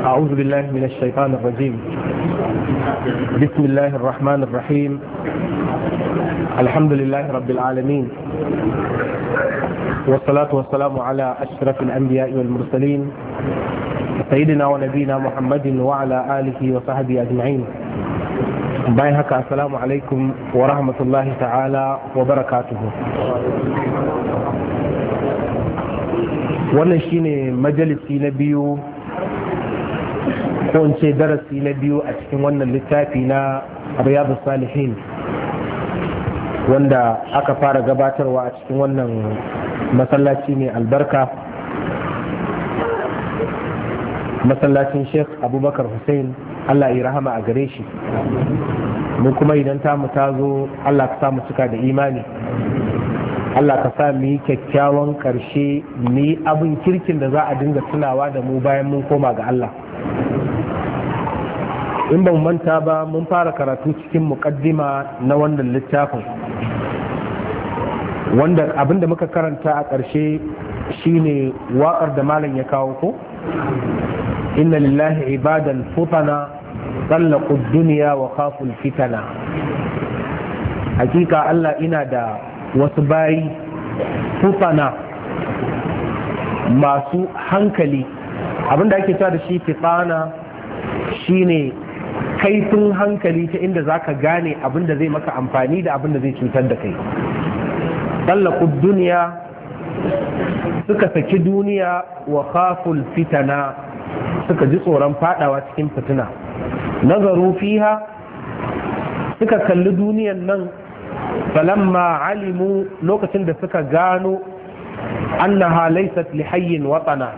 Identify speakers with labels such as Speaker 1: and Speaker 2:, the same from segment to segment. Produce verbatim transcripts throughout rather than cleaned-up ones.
Speaker 1: أعوذ بالله من الشيطان الرجيم. بسم الله الرحمن الرحيم. الحمد لله رب العالمين، والصلاة والسلام على أشرف الأنبياء والمرسلين سيدنا ونبينا محمد وعلى آله وصحبه أجمعين. bayan haka assalamu alaikum wa rahmatullahi ta'ala wa barakatuhu. Wannan shine majalisi na biyu ko in ce darasi na biyu a cikin wannan littafi na Riyadus Salihin wanda aka fara gabatarwa a cikin wannan masallaci mai albarka, masallacin Sheikh Abubakar Hussein, Allah ya rahama a gare shi. Mu kuma idan ta mu ta zo, Allah ka sa mu cika da imani, Allah ka sa mu yi kyakkyawan karshe, mu yi abin kirkin da za a dinga tunawa da mu bayan mun koma ga Allah. In ban manta ba, mun fara karatu cikin muƙaddima na wannan littafin, wanda abin da muka karanta a ƙarshe shine waƙar da malam ya kawo ko inna lillahi ibadan futana tsallaqu duniya wa khaful fitana. Hakika Allah ina da wasu bayi futana masu hankali. Abinda ake cewa da shi fitana shine kaifin hankali ta inda zaka gane abinda zai maka amfani da abinda zai cutar da kai. Tsallaqu duniya, suka saki duniya, wa khaful fitana, suka ji tsoron fadawa cikin fitina. Nazaru fiha, suka kalli duniyan nan, falamma alimu, lokacin da suka gano annaha laysat li hayyin watana,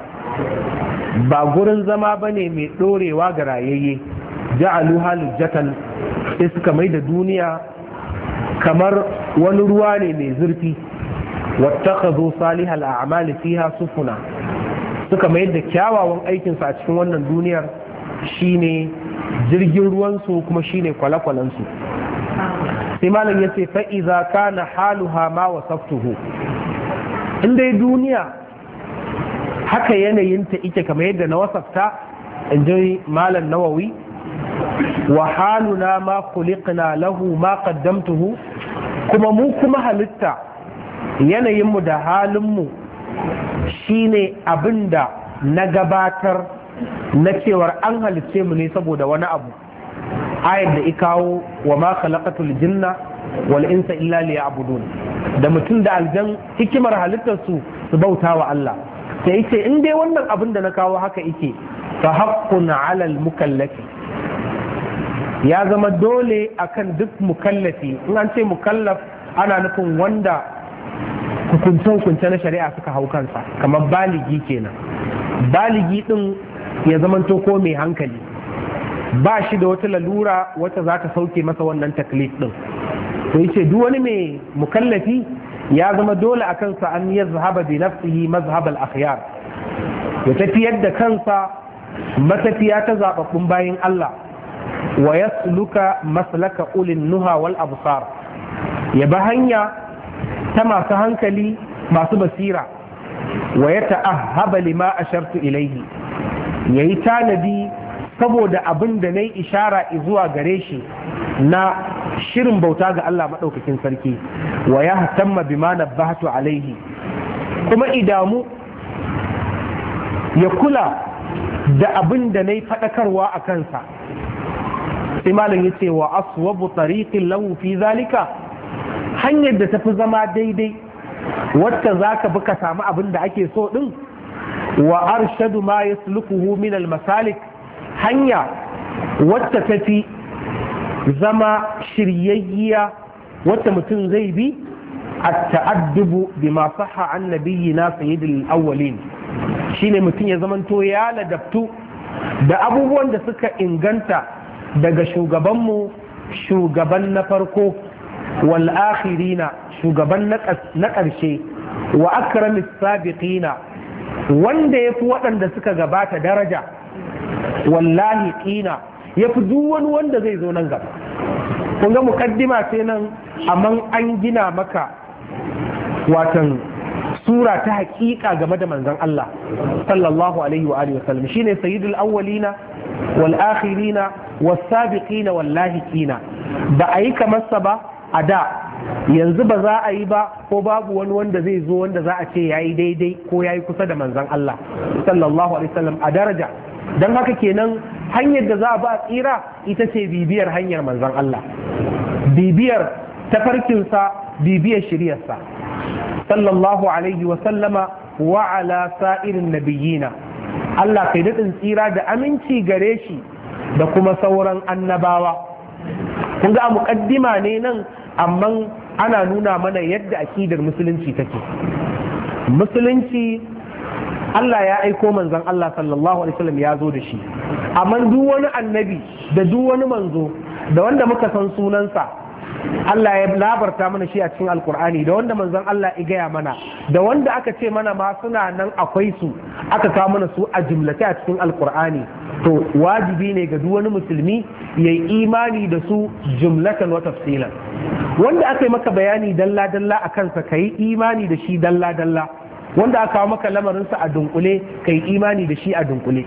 Speaker 1: ba gurin zama bane mai dorewa ga rayayye. Ja'aluha lujjatan, sai suka mai da duniya kamar wani ruwa ne mai zurfi. Wattakhadhu salihal a'mali fiha sufuna, suka mai da kyawawan aikinsu a cikin wannan duniyar shine jirgin ruwansu kuma shine kwale-kwalensu. Sai malam ya ce fa'iza kana haluha ma wasaftuhu, in dai duniya haka yanayinta ike kamar yadda na wasafta, in ji malam Nawawi, wa haluna ma khuliqna lahu ma qaddamtuhu, kuma mu kuma halitta yanayinmu da halinmu shine abinda na gabatar na cewar an halice mu ne saboda wani abu. Ayar da ikawo wa ma khalaqatul jinna wal insa illa liya'budun, da mutum da aljan hikimar halittar su su bauta wa Allah. Sai yace in dai wannan abin da na kawo haka yake, fa haqqun 'ala al mukallafi, ya zama dole akan duk mukallafi. In an ce mukallaf ana nufin wanda hukunce-hukunce na shari'a suka hau kansa, kamar baligi kenan. Baligi din ya zamanto ko mai hankali, ba shi da wata lalura wata za ta sauke masa wannan taklif din. To yace duk wani mai mukallafi ya zama dole a kansa an yazhaba bi nafsihi mazhab al-akhyar, ya tafiyar da kansa matafiya ta zababbun bayin Allah, wa yasluka maslaka ulin nuha wal absar, ya ba hanya ta masu hankali masu basira, wa ya ta'ahhaba lima ashartu ilaihi, yayi tanadi saboda abin da nayi ishara zuwa gare shi na shirin bauta ga Allah madaukakin sarki, wa ya hatamma bima nabbahtu alaihi, kuma idamu ya kula da abin da nayi fadakarwa a kansa. Sai malam yace wa aswabu tariqin lahu fi zalika, hanyar da tafi zama daidai wacce za ka bi ka samu abin da ake so ɗin, wa arshadu ma yaslukuhu min al-masalik, hanya wacce tafi zama shiryayya wacce mutum zai bi, at-ta'addubu bima sahha an nabiyyina sayyidil awwalin, shine mutum ya zamanto ya ladabtu da abubuwan da suka inganta daga shugabanmu, shugaban na farko, wal akhirina, shugaban na ƙarshe, wa akramis sabiqina, wanda yafi waɗanda suka gabata daraja, wallahi qina, yafi duk wani wanda zai zo nan gaba. Kun ga mukaddima sai nan, amma an gina maka watan sura ta hakika game da manzon Allah sallallahu alaihi wa alihi wasallam shine sayyidul awwalina wal akhirina was sabiqina wal lahiqina ba a yi kamar sa ba a da, yanzu ba za a yi ba, ko babu wani wanda zai zo wanda za a ce yayi daidai ko yayi kusa da manzon Allah sallallahu alaihi wasallam a daraja. Dan haka kenan hanyar da za a ba a tsira ita ce bibiyar hanyar manzon Allah, bibiyar tafarkinsa, bibiyar shiryarsa sallallahu alaihi wa sallama wa ala sa'irin nabiyina. Allah kai daɗin tsira da aminci gare shi da kuma sauran annabawa. Kun ga a muƙaddima ne nan, amma ana nuna mana yadda akidar musulunci take. Musulunci Allah ya aiko manzon Allah sallallahu alaihi wasallam ya zo da shi, amma duk wani annabi da duk wani manzo da wanda muka san sunansa Allah ya labarta mana shi a cikin alkur'ani, da wanda manzon Allah ya gaya mana, da wanda aka ce mana ma suna nan akwai su, aka kawo mana su a jumlace a cikin alkur'ani. To wajibi ne ga duk wani musulmi ya yi imani da su jumlatan wa tafsilan. Wanda aka yi maka bayani dalla dalla a kansa ka yi imani da shi dalla dalla, wanda aka kawo maka lamarinsa a dunkule ka yi imani da shi a dunkule.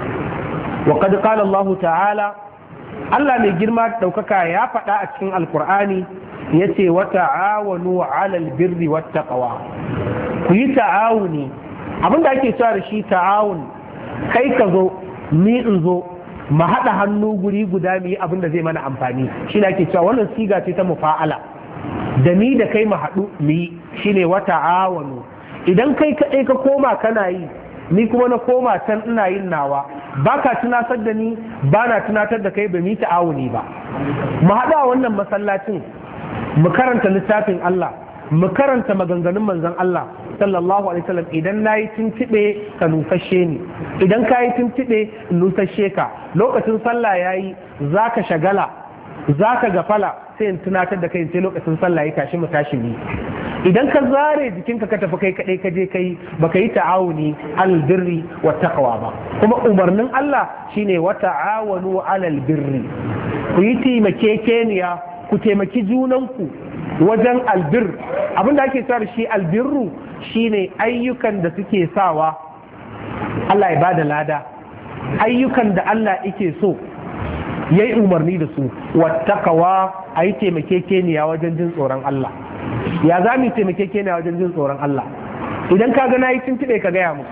Speaker 1: Wa qad qala Allah ta'ala, Allah mai girma da ɗaukaka ya faɗa a cikin alkur'ani ya ce wa ta'awanu 'alal birri wat taqwa. Ku yi ta'awuni. Abinda ake cewa da shi ta'awun, kai ka zo ni in zo mu haɗa hannu guri guda mu yi abin da zai mana amfani, shi ne ake cewa wannan siga ce ta mufa'ala, da ni da kai mu haɗu mu yi, shi ne wa ta'awanu. Idan kai kaɗai ka koma kana yi, ni kuma na koma can ina yin nawa, ba ka tunatar da ni, ba na tunatar da kai, ba mu ta'awuni ba. Mu haɗu a wannan masallacin mu karanta littafin Allah, mu karanta maganganun manzon Allah sallallahu alaihi wasallam. Idan na yi tuntuɓe ka nusashe ni, idan ka yi tuntuɓe nusashe ka. Lokacin sallah ya yi za ka shagala, za ka gafala, sai in tunatar da kai sai lokacin sallah ya tashi mu tashi ni. Idan ka zare jikinka ka tafi kai kadai ka je kai baka yi ta'awuni alal birri wa taqwa ba. Kuma umarnin Allah shine wa ta'awanu alal birri, ku yi taimakekeniya, ku taimaki junanku wajen albir. Abinda ake cewa shi albirru shine ayyukan da suke sawa Allah ya bada lada, ayyukan da Allah yake so yayi umarni da su. Wa taqwa ayi taimakekeniya wajen jin tsoron Allah. Ya za mu taimake ke ne wajen jin tsoron Allah? Idan ka ga na yi tuntuɓe ka gaya mu,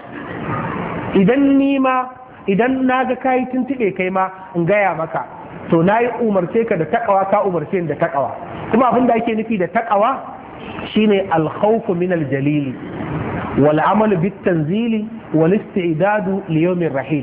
Speaker 1: idan ni ma idan na ga ka yi tuntuɓe kai ma in gaya maka, to na yi umarce ka da taƙawa, ka umarce ni da taƙawa. Kuma abin da ake nufi da taƙawa shine alkhawfu min aljalili wal amalu bit tanzili wal istidadu li yawmir rahil.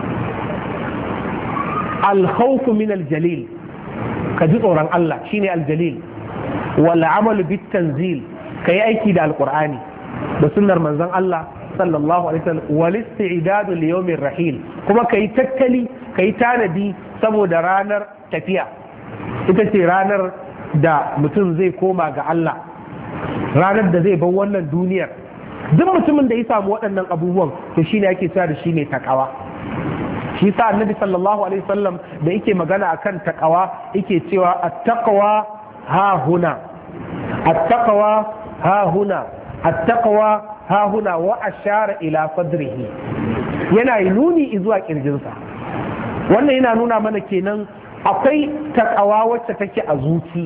Speaker 1: Alkhawfu min aljalil, ka ji tsoron Allah shine aljalil. wal amalu bit tanzil, kai aiki da alqur'ani da sunnar manzon Allah sallallahu alaihi wasallam. wal istidadu li yawmir rahil, kuma kai tattali, kai tanadi saboda ranar tafiya. Ita ce ranar da mutum zai koma ga Allah, ranar da zai bar wannan duniyar. Duk mutumin da ya samu waɗannan abubuwan, to shine ake cewa da shi ne takawa. Shi sa annabi sallallahu alaihi wasallam da yake magana akan takawa yake cewa at-taqwa ha huna, at-taqwa ha huna, at-taqwa ha huna, wa ashara ila sadrihi. Yana nuni zuwa kirjinsa. Wannan yana nuna mana kenan akwai takawa wacce take a zuci,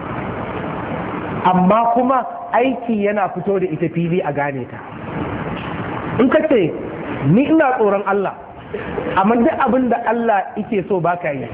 Speaker 1: amma kuma aiki yana fito da ita fili a gane ta. In ka ce ni ina tsoron Allah, amma duk abin da Allah yake so baka yi,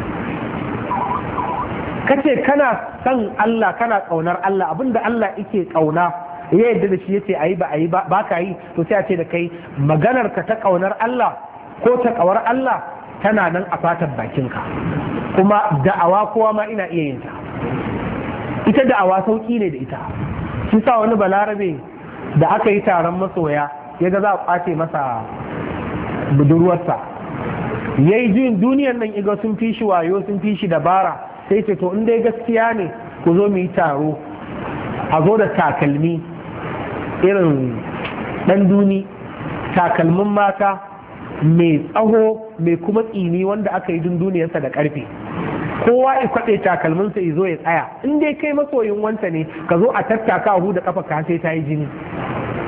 Speaker 1: kace kana son Allah, kana kaunar Allah, abin da Allah yake kauna ya yadda da shi yace ayi ba ayi ba ka yi, to sai a ce da kai maganar ka ta kaunar Allah ko ta kawar Allah tana nan a fatan bakinka. Kuma da'awa kowa ma ina iya yin ta. Ita da'awa sauki ne da ita. Shi sa wani balarabe da aka yi taron masoya ya ga za a kwace masa budurwarsa, ya yi juyin duniyar nan iga sun fi shi wayo, sun fi shi dabara, sai ce to in dai gaskiya ne ku zo mu yi taro, a zo da takalmi irin ɗan duni, takalmin mata mai tsaho mai kuma tsini wanda aka yi dunduniyarsa da ƙarfe. Kowa ya kwaɗe takalminsa ya zo ya tsaya, in dai kai masoyin wanta ne ka zo a tattaka hu da kafa ka sai ta yi jini.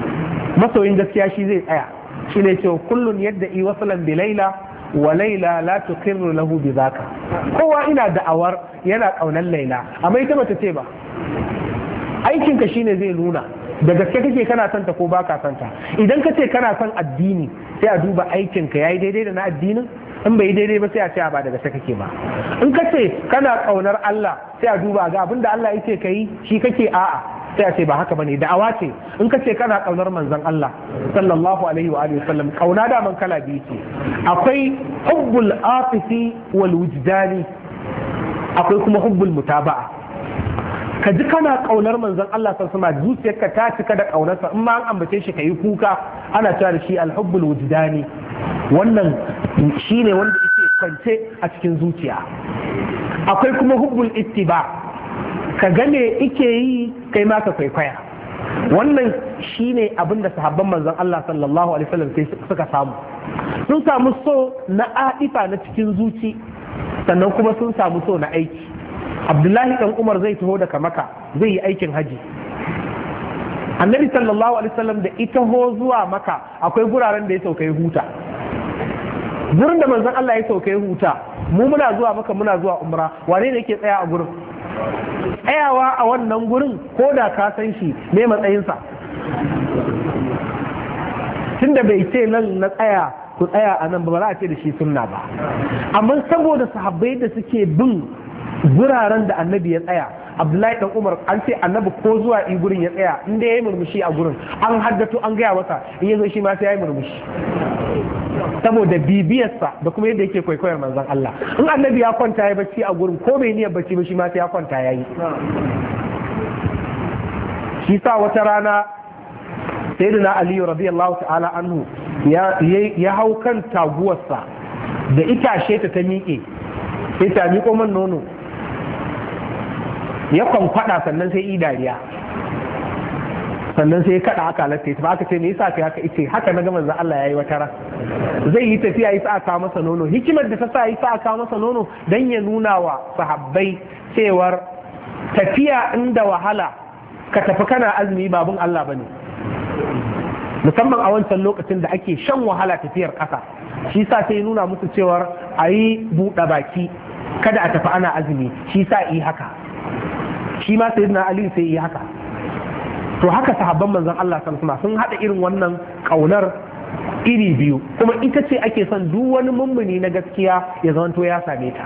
Speaker 1: masoyin gaskiya shi zai tsaya shi ne cewa kullun yadda i wasalan bi laila wa laila la tuqirru lahu bi zaka. Kowa ina da'awar yana kaunar laila amma ita bata ce ba. Aikinka shine zai nuna da gaske kake kana son ta ko baka son ta. Idan ka ce kana son addini sai a duba aikinka yayi daidai da na addinin, in bai daidai ba sai a ce ba da gaske kake ba. In ka ce kana kaunar Allah sai a duba ga abinda Allah yake kai shi kake a'a sai a ce ba haka bane, da'awa ce. In ka ce kana kaunar manzon Allah sallallahu alaihi wa alihi wasallam, kauna da man kala biyu ce. Akwai hubbul atifi wal wujdani, akwai kuma hubbul mutaba'a. Ka ji kana kaunar manzon Allah sallallahu alaihi wasallam, zuciyarka ta cika da kaunarsa, in ma an ambace shi kai kuka, ana cewa da shi al-hubbul wujdani. Wannan shine wanda yake kwance a cikin zuciya. Akwai kuma hubbul ittiba, ka gane ike yi kai ma ka kwaikwaya. Wannan shine abin da sahabban manzon Allah sallallahu alaihi wasallam suka samu. Sun samu so na aifa na cikin zuci, sannan kuma sun samu so na aiki. Abdullahi dan Umar zai taho daga Makka zai yi aikin haji. Annabi sallallahu alaihi wasallam da ita ho zuwa Makka akwai guraren da ya sauka ya huta. Gurin da manzon Allah ya sauka ya huta, mu muna zuwa Makka muna zuwa Umra, wane ne yake tsaya a gurin? Tsayawa a wannan gurin ko da ka san shi ne matsayinsa. Tunda bai ce nan na tsaya ku tsaya a nan ba, ba za a ce da shi sunna ba. Amma saboda sahabbai da suke bin guraren da annabi ya tsaya, Abdullahi dan Umar an ce annabi ko zuwa i gurin ya tsaya inda ya yi murmushi a gurin an haddato an gaya masa in ya zo shi ma sai ya yi murmushi, saboda bibiyarsa da kuma yadda yake kwaikwayar manzon Allah. In annabi ya kwanta ya bacci a gurin ko bai niyyar bacci ba shi ma sai ya kwanta ya yi. Shi sa wata rana sayyidina Ali radiyallahu ta'ala anhu ya ya hau kan taguwarsa da itace ta ta miƙe, sai ta miƙo man nono ya kwankwada, sannan sai yi dariya, sannan sai ya kada aka halatta ya tafi. Aka ce me yasa kai haka? Ice haka na ga manzon Allah yayi wata ran zai yi tafiya yi sa aka masa nono. Hikimar da ta sa yi sa aka masa nono dan ya nuna wa sahabbai cewar tafiya inda wahala ka tafi kana azumi babun Allah bane, musamman a wancan lokacin da ake shan wahala tafiyar ƙasa. Shi sa sai nuna musu cewar a yi buɗe baki kada a tafi ana azumi, shi sa yi haka. Shi ma sayyidina Ali sai yi haka. To haka sahabban manzon Allah sallallahu alaihi wasallam sun hada irin wannan kaunar iri biyu, kuma ita ce ake son duk wani mummuni na gaskiya ya zanto ya same ta.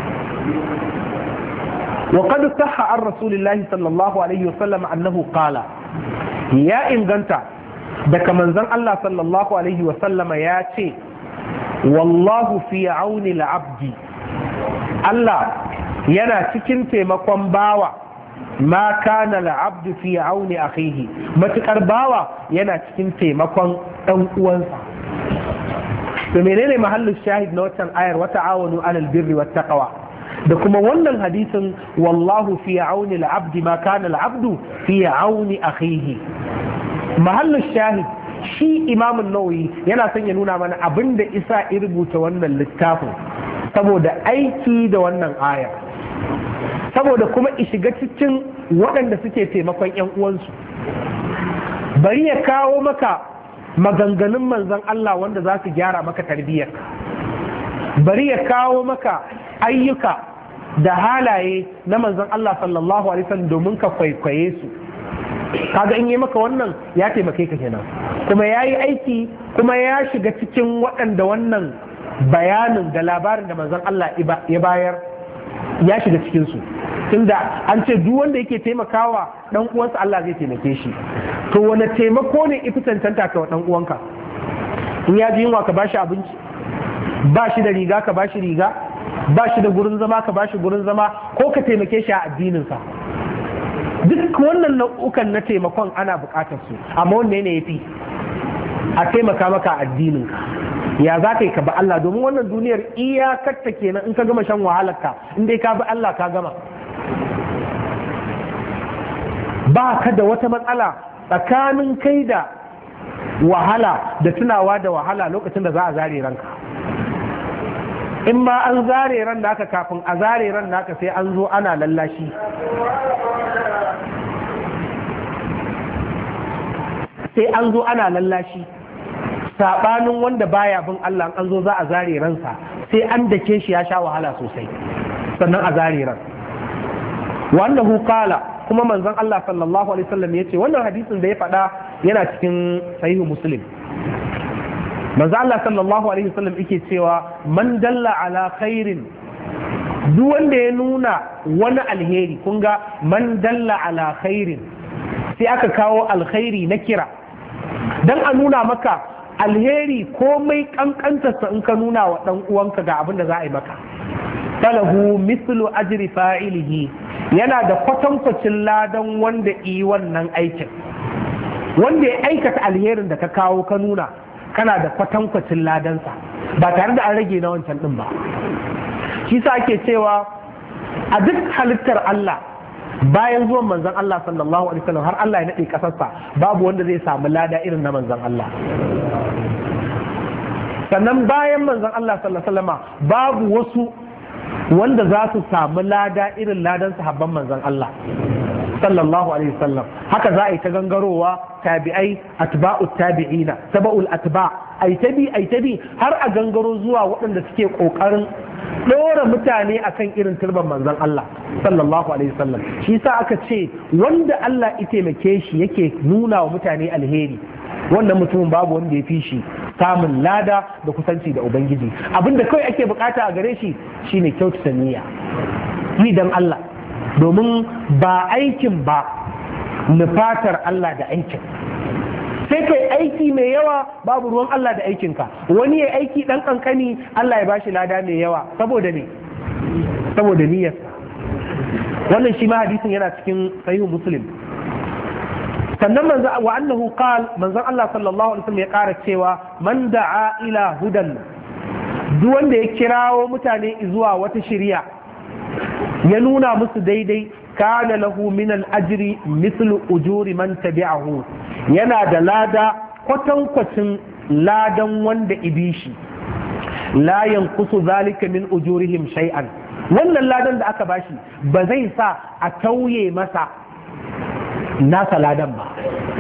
Speaker 1: Wa qad sahha an rasulillahi sallallahu alaihi wasallam annahu qala, ya inganta daga manzon Allah sallallahu alaihi wasallama ya ce wallahu fi auni al-abdi, Allah yana cikin taimakon bawa ma kana al-abdu fi auni akhihi, matukar bawa yana cikin taimakon dan uwansa. To menene mahallin shahid na wannan ayar, wa ta'awanu 'alal birri wat taqwa, da kuma wannan hadisin wallahu fi auni al-abdi ma kana al-abdu fi auni akhihi. Mahallin shahid shi Imam an-Nawawi yana son ya nuna mana abinda isa ya rubuta wannan littafin saboda aiki da wannan ayar, saboda kuma shiga cikin waɗanda suke taimakon 'yan uwansu. Bari ya kawo maka maganganun manzon Allah wanda za su gyara maka tarbiyyar, bari ya kawo maka ayyuka da halaye na manzon Allah sallallahu alaihi wasallam domin ka kwaikwaye su. Kaga in yi maka wannan ya taimake ka kenan, kuma ya yi aiki, kuma ya shiga cikin waɗanda wannan bayanin da labarin da manzon Allah ya bayar ya shiga cikinsu. Tunda an ce duk wanda yake taimakawa dan uwansa Allah zai taimake shi. To wane taimako ne ifi cancanta ka wa dan uwanka? In ya ji yunwa ka bashi abinci, ba shi da riga ka bashi riga, ba shi da gurin zama ka bashi gurin zama, ko ka taimake shi a addininsa. Duk wannan nau'ukan na taimakon ana bukatar su, amma wanne ne yafi? A taimaka maka a addininka. Ya za ka yi ka ba Allah, domin wannan duniyar iyakarta kenan in ka gama shan wahalarka, in dai ka bi Allah ka gama. Ba ka da wata matsala tsakanin kai da wahala da tunawa da wahala lokacin da za a zare ranka. In ma an zare ran naka, kafin a zare ran naka sai an zo ana lallashi, sai an zo ana lallashi, saɓanin wanda baya bin Allah an zo za a zare ransa sai an dake shi ya sha wahala sosai sannan a zare ran. Wannan qala kuma manzon Allah sallallahu alaihi wasallam yace wannan hadisin da ya faɗa yana cikin sahihu Muslim. Manzon Allah sallallahu alaihi wasallam yake cewa man dalla ala khairin, duk wanda ya nuna wani alheri, kun ga man dalla ala khairin sai aka kawo alkhairi na kira dan a nuna maka alheri komai kankantarsa in ka nuna wa dan uwanka ga abin da za a yi maka, falahu mislu ajri fa'ilihi, yana da kwatankwacin ladan wanda yi wannan aikin. Wanda ya aikata alherin da ka kawo ka nuna, kana da kwatankwacin ladansa ba tare da an rage na wancan din ba. Shi sa ake cewa a duk halittar Allah bayan zuwan manzon Allah sallallahu alaihi wasallam har Allah ya nade kasarsa babu wanda zai samu lada irin na manzon Allah. Sannan bayan manzon Allah sallallahu alaihi wasallam babu wasu wanda za su samu lada irin ladan sahabban manzon Allah sallallahu alaihi wasallam. Haka za a yi ta gangarowa, tabi'ai, atba'ut tabi'ina, tabaul atba', ai tabi ai tabi har a gangaro zuwa waɗanda suke kokarin ɗora mutane akan irin turban manzon Allah sallallahu alaihi wasallam. Shi sa aka ce wanda Allah ya taimake shi yake nuna wa mutane alheri, wannan mutumin babu wanda ya fi shi samun lada da kusanci da Ubangiji. Abinda kawai ake bukata a gare shi shine kyautata niyya, yi dan Allah, domin ba aikin ba nufatar Allah da aikin. Sai kai aiki mai yawa babu ruwan Allah da aikinka, wani ya aiki dan kankani Allah ya bashi lada mai yawa saboda ne saboda niyyarsa. Wannan shi ma hadisin yana cikin sahihu Muslim. Sannan manzo wa annahu qal manzon Allah sallallahu alaihi wasallam ya ƙara cewa man da'a ila hudan, duk wanda ya kirawo mutane zuwa wata shiriya ya nuna musu daidai, kana lahu min al-ajri mithlu ujuri man tabi'ahu, yana da lada kwatankwacin ladan wanda ibishi, la yanqusu zalika min ujurihim shay'an. Wannan ladan da aka bashi ba zai sa a tauye masa nasa ladan ba.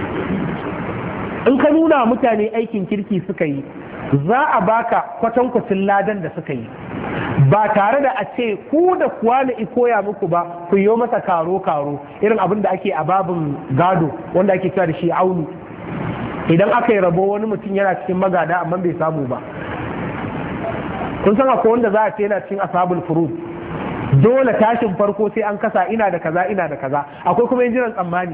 Speaker 1: In ka nuna mutane aikin kirki suka yi, za a baka kwatankwacin ladan da suka yi, ba tare da a ce ku da kuwa na koya muku ba ku yi masa karo-karo irin abin da ake a babin gado wanda ake cewa da shi aunu. Idan aka yi rabo wani mutum yana cikin magada amma bai samu ba, kun san akwai wanda za a ce yana cikin ashabul furud, dole tashin farko sai an kasa ina da kaza ina da kaza. Akwai kuma yin jiran tsammani,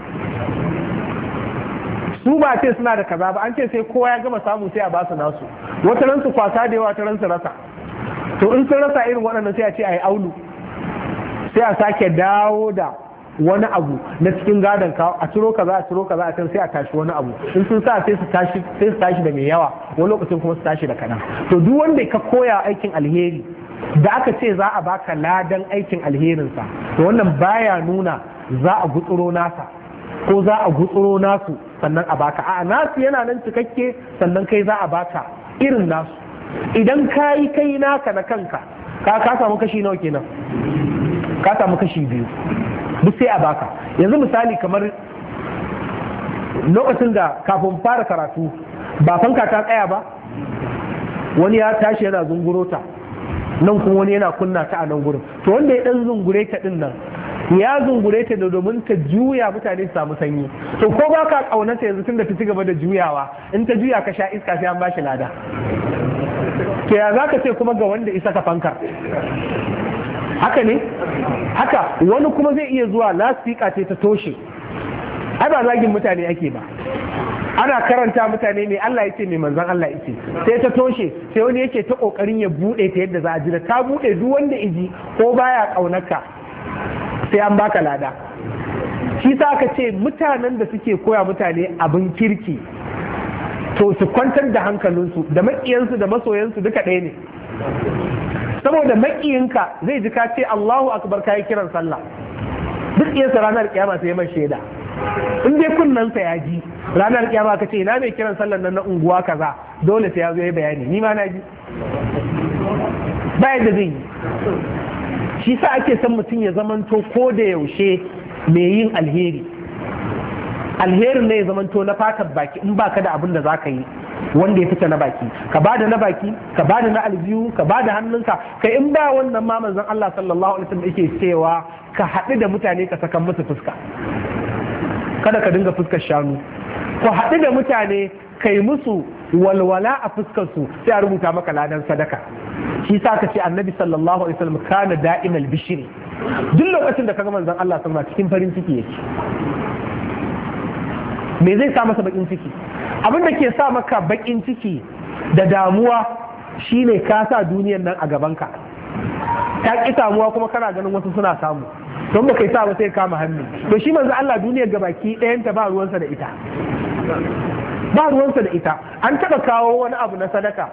Speaker 1: su ba ce suna da kaza ba, an ce sai kowa ya gama samu sai a ba su nasu, wata ran su kwasa da yawa, wata ran su rasa. To in sun rasa irin waɗannan sai a ce a yi aulu, sai a sake dawo da wani abu na cikin gadon kawo, a ciro kaza a ciro kaza a can sai a tashi wani abu. In sun sa sai su tashi sai su tashi da mai yawa, wani lokacin kuma su tashi da kaɗan. To duk wanda ka koya aikin alheri da aka ce za a baka ladan aikin alherinsa, to wannan baya nuna za a gutsuro nasa ko za a gutsuro nasu sannan a baka. a nasu yana nan cikakke, sannan kai za a baka irin nasu. Idan ka yi kai naka na kanka, ka ka samu kashi nawa kenan? Ka samu kashi biyu, duk sai a baka. Yanzu misali kamar lokacin da kafin fara karatu ba fanka ta tsaya ba, wani ya tashi yana zungurota nan kuma wani yana kunna ta a nan gurin. To wanda ya dan zungure ta din nan ya zungure ta da domin ta juya mutane su samu sanyi. To ko ba ka kaunata yanzu tun da ta ci gaba da juyawa, in ta juya ka sha iska sai an bashi lada. To ya za ka ce kuma ga wanda isa ka fankar? Haka ne? Haka wani kuma zai iya zuwa lasfika ce ta toshe, ai ba zagin mutane ake ba, ana karanta mutane ne Allah ya ce mai manzon Allah ya ce, sai ta toshe, sai wani yake ta kokarin ya bude ta yadda za a ji da ta bude duk wanda iji ko baya kaunarka sai an baka lada. Shi sa aka ce mutanen da suke koya mutane abin kirki to su kwantar da hankalinsu, da maƙiyansu da masoyansu duka ɗaya ne. Saboda maƙiyinka zai ji ka ce Allahu akbar ka yi kiran sallah, duk iyansa ranar kiyama sai mai shaida. In dai kunnansa ya ji ranar kiyama ka ce ina mai kiran sallar nan na unguwa kaza, dole sai ya zo ya bayani, ni ma na ji. Bayan da zai yi. Shi sa ake son mutum ya zamanto ko da yaushe mai yin alheri. alherin ne ya zamanto na fatar baki in baka da abin da za ka yi wanda ya fita na baki, ka bada na baki, ka bada na aljihu, ka bada hannunka, ka in ba wannan ma manzon Allah sallallahu alaihi wasallam yake cewa ka haɗu da mutane ka saka musu fuska, kada ka dinga fuskar shanu, ku haɗu da mutane kai musu walwala a fuskar su sai a rubuta maka ladan sadaka. Shi sa ka ce annabi sallallahu alaihi wasallam kana da'imal bishri, duk lokacin da kaga manzon Allah sallallahu cikin farin ciki yake. Me zai sa masa bakin ciki? Abin da ke sa maka bakin ciki da damuwa shine ka sa duniyar nan a gabanka, ta ki samuwa kuma kana ganin wasu suna samu, don ba kai sa ba sai kama hannu. To shi manzo Allah duniyar gabaki ɗayanta ba ruwansa da ita, ba ruwansa da ita. An taɓa kawo wani abu na sadaka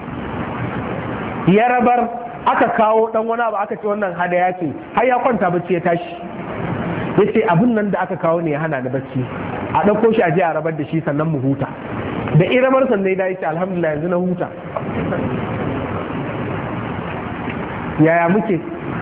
Speaker 1: ya rabar, aka kawo dan wani abu aka ce wannan hadaya ce, har ya kwanta bacci ya tashi ya ce abin nan da aka kawo ne ya hana ni bacci, a ɗauko shi a je a rabar da shi sannan mu huta. Da iramar sannan ya ce alhamdulillah yanzu na huta. Yaya muke?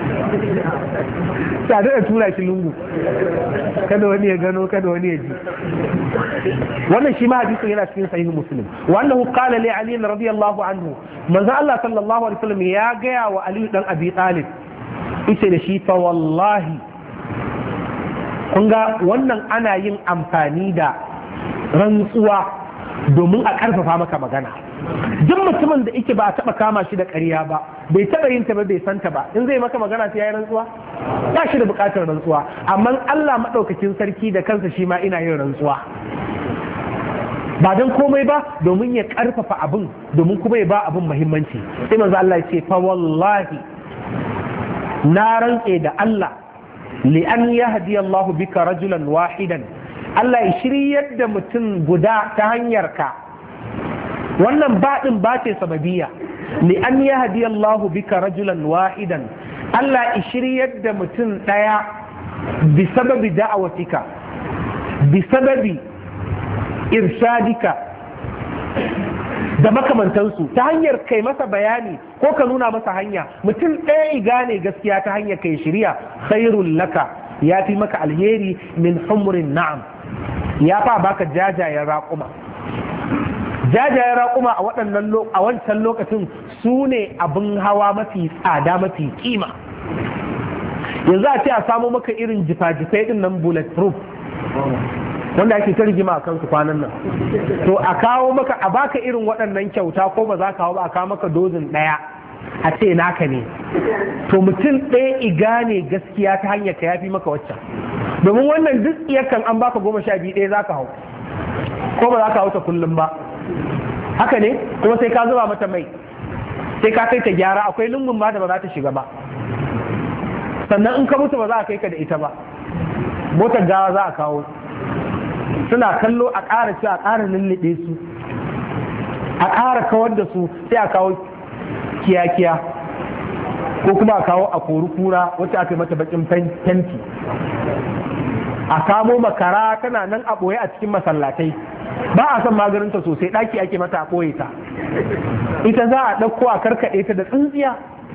Speaker 1: Tare da tura shi lungu, kada wani ya gano, kada wani ya ji. Wannan shi ma hadisin yana cikin sahihu Muslim. Wannan qala li Ali radiyallahu anhu, manzo Allah sallallahu alaihi wasallam ya gaya wa Ali dan Abi Talib, yace da shi fa wallahi, kun ga wannan ana yin amfani da rantsuwa domin a karfafa maka magana. Duk mutumin da yake ba a taba kama shi da ƙarya ba, bai taba yin ta ba, bai santa ba, in zai maka magana sai yayi rantsuwa, ba shi da buƙatar rantsuwa. Amma Allah madaukakin sarki da kansa shi ma ina yin rantsuwa, ba don komai ba, domin ya karfafa abin, domin kuma ya ba abin muhimmanci. Sai manzo Allah ya ce fa wallahi, na rantse da Allah, li an yahdi Allahu bika rajulan wahidan, Allah ya shiryar da mutum guda ta hanyar ka. Wannan baɗin ba ce sababiyya, li an yahdi Allahu bika rajulan wahidan, Allah ya shiryar da mutum ɗaya bi sababi da'awatika, bi sababi irshadika da makamantansu, ta hanyar kai masa bayani ko ka nuna masa hanya. Mutum ɗaya ya gane gaskiya ta hanyar kai shirya, khairul laka, ya fi maka alheri min humrin na'am, ya fa baka jajayen raƙuma. Jajayen raƙuma a waɗannan a wancan lokacin su ne abin hawa mafi tsada, mafi kima. Yanzu a ce a samo maka irin jifa-jifai ɗin nan bulletproof wanda ake ta rigima a kansu kwanan nan, to a kawo maka, a baka irin waɗannan kyauta, ko ba za ka hau ba, a kawo maka dozin ɗaya a ce naka ne. To mutum ɗaya iga ne gaskiya ta hanyar ka yafi maka waccan, domin wannan duk iyakan an baka goma sha biyu ɗaya za ka hau, ko ba za ka hau ta kullum ba, haka ne, kuma sai ka zuba mata mai, sai ka kai ta gyara, akwai lungun ba da ba za ta shiga ba, sannan in ka mutu ba za a kai ka da ita ba, motar gawa za a kawo, suna kallo a ƙara ci, a ƙara lullube su, a ƙara kawar da su, sai a kawo kiyakiya, ko kuma a kawo a kori kura wacce aka yi mata bakin fenti, a kamo makara tana nan a ɓoye a cikin masallatai, ba a son maganinta sosai, ɗaki ake mata a ɓoye ta, ita za a ɗauko a karkaɗe ta da tsintsiya,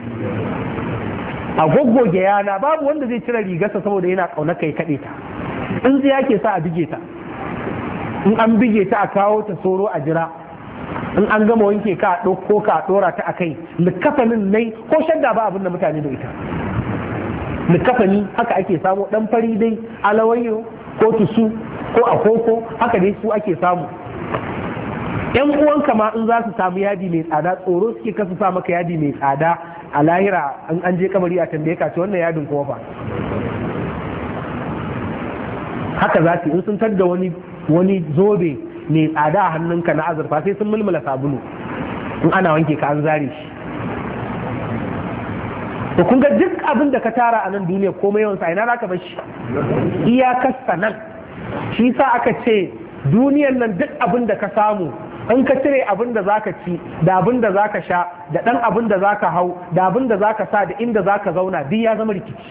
Speaker 1: a goggoge yana, babu wanda zai cire rigarsa saboda yana ƙaunar kai kaɗe ta, tsintsiya ke sa a bige ta, in an bige ta a kawo ta soro a jira, in an gama wanke ka a ɗauko ka a ɗora ta a kai. Likafanin nai ko shadda ba abin da mutane da ita, likafani haka ake samu, ɗan fari dai alawayo ko tusu ko a koko, haka dai su ake samu. Yan uwanka ma in za su samu yadi mai tsada, tsoro suke kasu sa maka yadi mai tsada a lahira, in an je kamari a tambaye ka ce wannan yadin kuma fa. Haka za su, in sun tadda wani wani zobe mai tsada a hannunka na azurfa, sai sun mulmula sabulu, in ana wanke ka an zare shi. To kun ga duk abin da ka tara a nan duniya komai yawan sa ina zaka bar shi, iyakarsa nan. Shi sa aka ce duniyan nan duk abin da ka samu, in ka cire abin da zaka ci da abin da zaka sha da dan abin da zaka hau da abin da zaka sa da inda zaka zauna, duk ya zama rikici.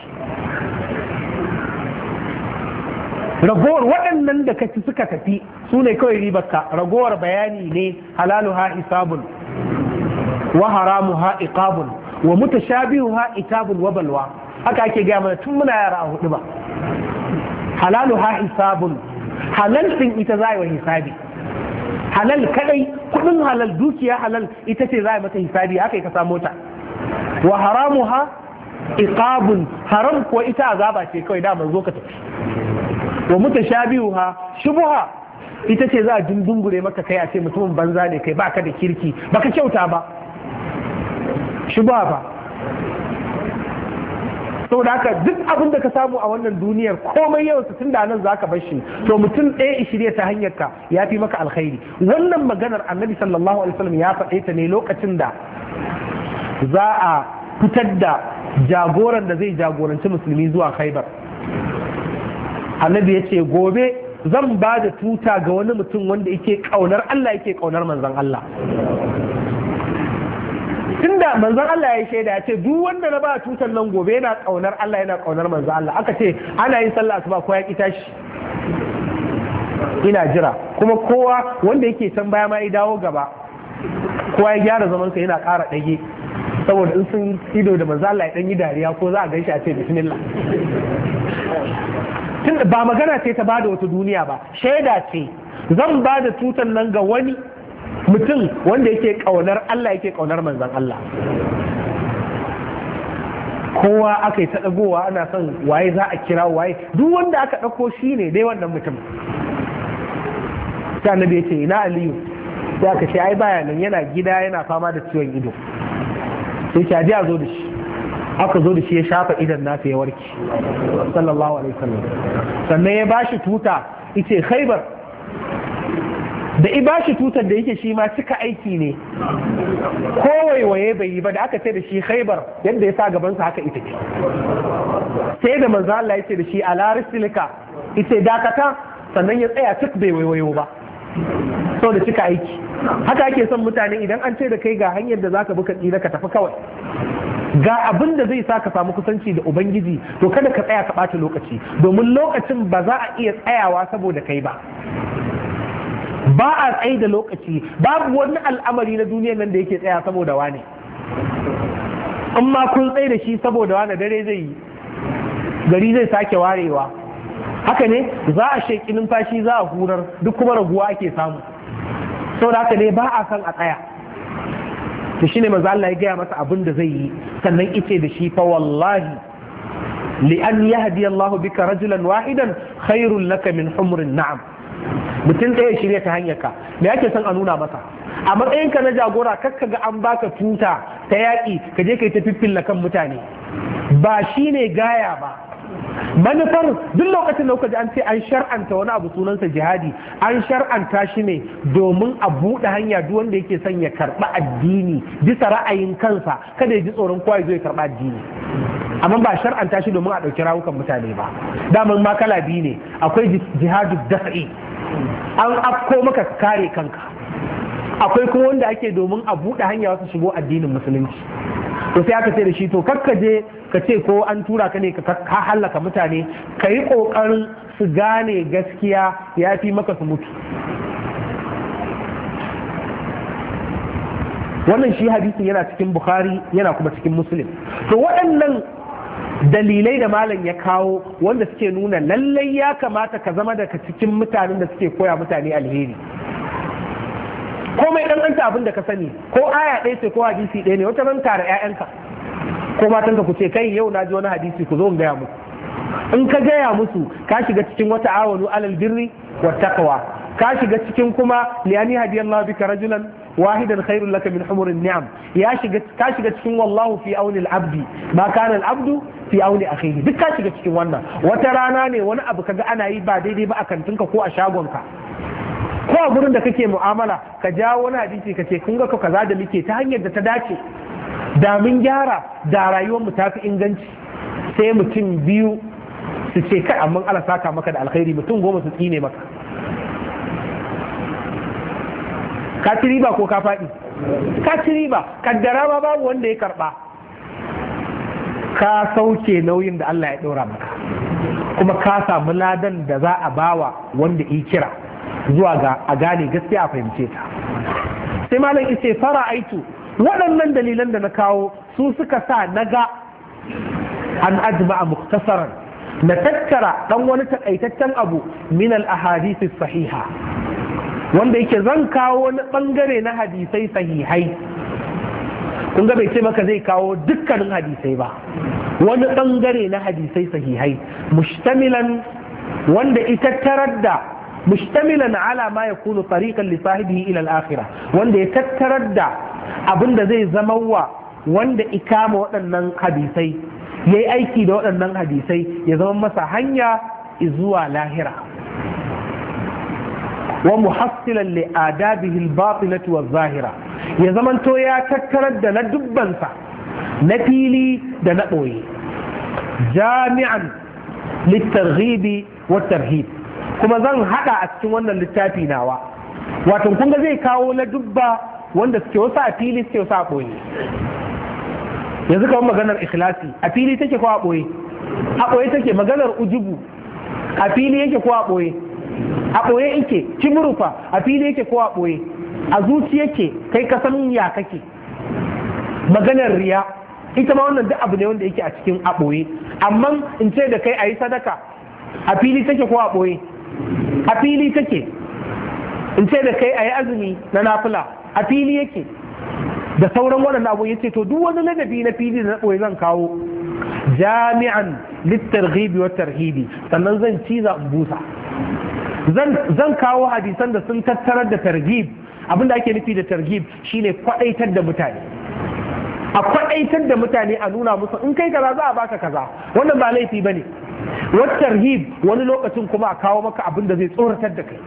Speaker 1: Ragowar waɗannan da ka ci suka tafi su ne kawai ribarka, ragowar bayani ne, halalu ha isabun wa haramu ha iqabun wa mutashabihu ha itabun wa balwa. Haka ake gaya mana tun muna yara a hudu ba. Halalu ha isabun, halal din ita za a yi wa hisabi, halal kadai, kudin halal, dukiya halal ita ce za a yi mata hisabi, aka yi ka samu ta. Wa haramuha iqabun, haram ko ita azaba ce kawai, da zo ka tafi. Wa mutashabihuha shubha, ita ce za a dundungure maka kai a ce mutumin banza ne kai, baka da kirki, baka kyauta ba. Shubha ba. Saboda haka duk abin da ka samu a wannan duniyar komai yau tun da nan zaka bar shi, to mutum ɗaya shirye ta hanyar ka ya fi maka alkhairi. Wannan maganar Annabi sallallahu alaihi wasallam ya faɗe ta ne lokacin da za a fitar da jagoran da zai jagoranci musulmi zuwa Khaibar. Annabi ya ce gobe zan ba da tuta ga wani mutum wanda yake kaunar Allah, yake kaunar manzon Allah. Tunda manzon Allah ya shaida ya ce duk wanda na ba tutan nan gobe yana kaunar Allah, yana kaunar manzon Allah. Aka ce ana yin sallah asuba ko ya ki tashi, ina jira. Kuma kowa wanda yake can baya ma ya dawo gaba, kowa ya gyara zaman sa yana ƙara ɗage, saboda in sun ido da manzon Allah ya ɗan yi dariya ko za a gaishe a ce bismillah. Tunda ba magana ce ta bada wata duniya ba, shaida ce zan bada tutan nan ga wani mutum wanda yake kaunar Allah, yake kaunar manzon Allah. Kowa aka yi ta dagowa ana son waye za a kira waye, duk wanda aka ɗauko shi ne dai wannan mutum. Sai Annabi ya ce ina Aliyu, sai aka ce ai baya nan, yana gida yana fama da ciwon ido. Sai ce aje a zo da shi. Aka zo da shi ya shafa idan nasa ya warke sallallahu alaihi wasallam. Sannan ya bashi tuta, yace Khaibar, da i bashi tutar da yake shi ma cika aiki ne, ko waiwaye bai yi ba. Da aka ce da shi Khaibar, yadda ya sa gabansa haka ita ce. Sai da manzo Allah ya ce da shi ala rislika, ita dakata, sannan ya tsaya cik bai waiwayo ba, so da cika aiki. Haka ake son mutane, idan an ce da kai ga hanyar da zaka bi ka tsira ka tafi kawai, ga abin da zai sa ka samu kusanci da Ubangiji, to kada ka tsaya ka ɓata lokaci, domin lokacin ba za a iya tsayawa saboda kai ba. Ba a tsaye da lokaci, babu wani al'amari na duniyar nan da yake tsaya saboda wane. In ma kun tsaye da shi saboda wane, dare zai yi, gari zai sake warewa. Haka ne, za a sheƙi numfashi, za a hurar, duk kuma raguwa ake samu. Saboda haka ne ba a san a tsaya. To shine manzo Allah ya gaya masa abin da zai yi, sannan ice da shi fa wallahi li an yahdi Allah bika rajulan wahidan khairul laka min humrin na'am. Mutum ɗaya shirya ta hanyar ka, me yake son a nuna masa? A matsayin ka na jagora, kakka ga an baka tuta ta yaƙi ka je kai ta fiffilla kan mutane, ba shine gaya ba. Manufar duk lokacin da kuka ji an ce an shar'anta wani abu sunansa jihadi, an shar'anta shi ne domin a buɗe hanya duk wanda yake son ya karɓi addini bisa ra'ayin kansa, kada ya ji tsoron kowa ya zo ya karɓi addini. Amma ba shar'anta shi domin a ɗauki rawukan mutane ba. Daman ma kala biyu ne, akwai jihadu daf'i, an afko maka kare kanka. Akwai kuma wanda ake domin a buɗe hanya wasu shigo addinin musulunci. To sai aka ce da shi, to kakka je ka ce ko an tura ka ne ka hallaka mutane, ka yi ƙoƙarin su gane gaskiya ya fi maka su mutu. Wannan shi hadisin yana cikin Bukhari, yana kuma cikin Muslim. To waɗannan dalilai da malam ya kawo wanda suke nuna lallai ya kamata ka zama daga cikin mutanen da suke koya mutane alheri. Komai ɗanɗanta abin da ka sani, ko aya ɗaya ce ko hadisi ɗaya ne, wata ran tare ƴaƴanka ko matanka ku ce kai yau na ji wani hadisi ku zo in gaya musu. In ka gaya musu ka shiga cikin wata awanu alal birri wa taqwa, ka shiga cikin kuma liyani hadiyallahu bika rajulan wahidan khairul laka min humurin ni'am, ya shiga ka shiga cikin wallahu fi auni al-abdi ma kana al-abdu fi auni akhihi, duk ka shiga cikin wannan. Wata rana ne wani abu kaga ana yi ba daidai ba a kantinka ko a shagonka, ko a gurin da kake mu'amala, ka jawo wani hadisi ka ce kun ga kaza da muke ta hanyar da ta dace, da mun gyara da rayuwar mu ta fi inganci. Sai mutum biyu su ce kai amma Allah saka maka da alkhairi, mutum goma su tsine maka. Ka ci riba ko ka faɗi? Ka ci riba, kaddara ma babu wanda ya karɓa, ka sauke nauyin da Allah ya ɗora maka, kuma ka samu ladan da za a bawa wanda ya kira zuwa ga a gane gaskiya a fahimce ta. Sai malam ice fara aitu, waɗannan dalilan da na kawo su suka sa na ga an ajma a muktasaran na tattara dan wani takaitaccen abu min al ahadith sahiha wanda yake zan kawo wani bangare na hadisai sahihai. kun ga bai ce maka zai kawo dukkanin hadisai ba, wani bangare na hadisai sahihai mushtamilan wanda ita tarar da mushtamilan ala ma yakunu tariqan li sahibihi ila al-akhirah wanda ya tattarar da abinda zai zama wa wanda ikama waɗannan hadisai yayi aiki da waɗannan hadisai ya zama masa hanya zuwa lahira wa muhassilan li adabihi al-batinati waz-zahira ya zamanto ya tattarar da na dubbansa na fili da na ɓoye jami'an littarghibi wa tarhib kuma zan hada a cikin wannan littafi nawa wato kun ga zai kawo na dubba wanda suke wasu a fili suke wasu a ɓoye. yanzu kawai maganar ikhlasi a fili take ko a ɓoye? a ɓoye take. maganar ujubu a fili yake ko a ɓoye? a ɓoye yake. kimurufa a fili yake ko a ɓoye? a zuci yake, kai ka san ya kake. maganar riya ita ma wannan duk abu ne wanda yake a cikin a ɓoye. amma in ce da kai a yi sadaka a fili take ko a ɓoye? a fili take. in ce da kai a yi azumi na nafila a fili yake. da sauran waɗanda abu ya ce to duk wani ladabi na fili da na ɓoye zan kawo jami'an littarghibi wa tarhibi, sannan zan ciza in busa. zan kawo hadisan da sun tattarar da targhib. abinda ake nufi da targhib shine kwadaitar da mutane, a kwadaitar da mutane a nuna musu in kai kaza za a baka kaza, wannan ba laifi bane. wa tarhib wani lokacin kuma a kawo maka abin da zai tsoratar da kai.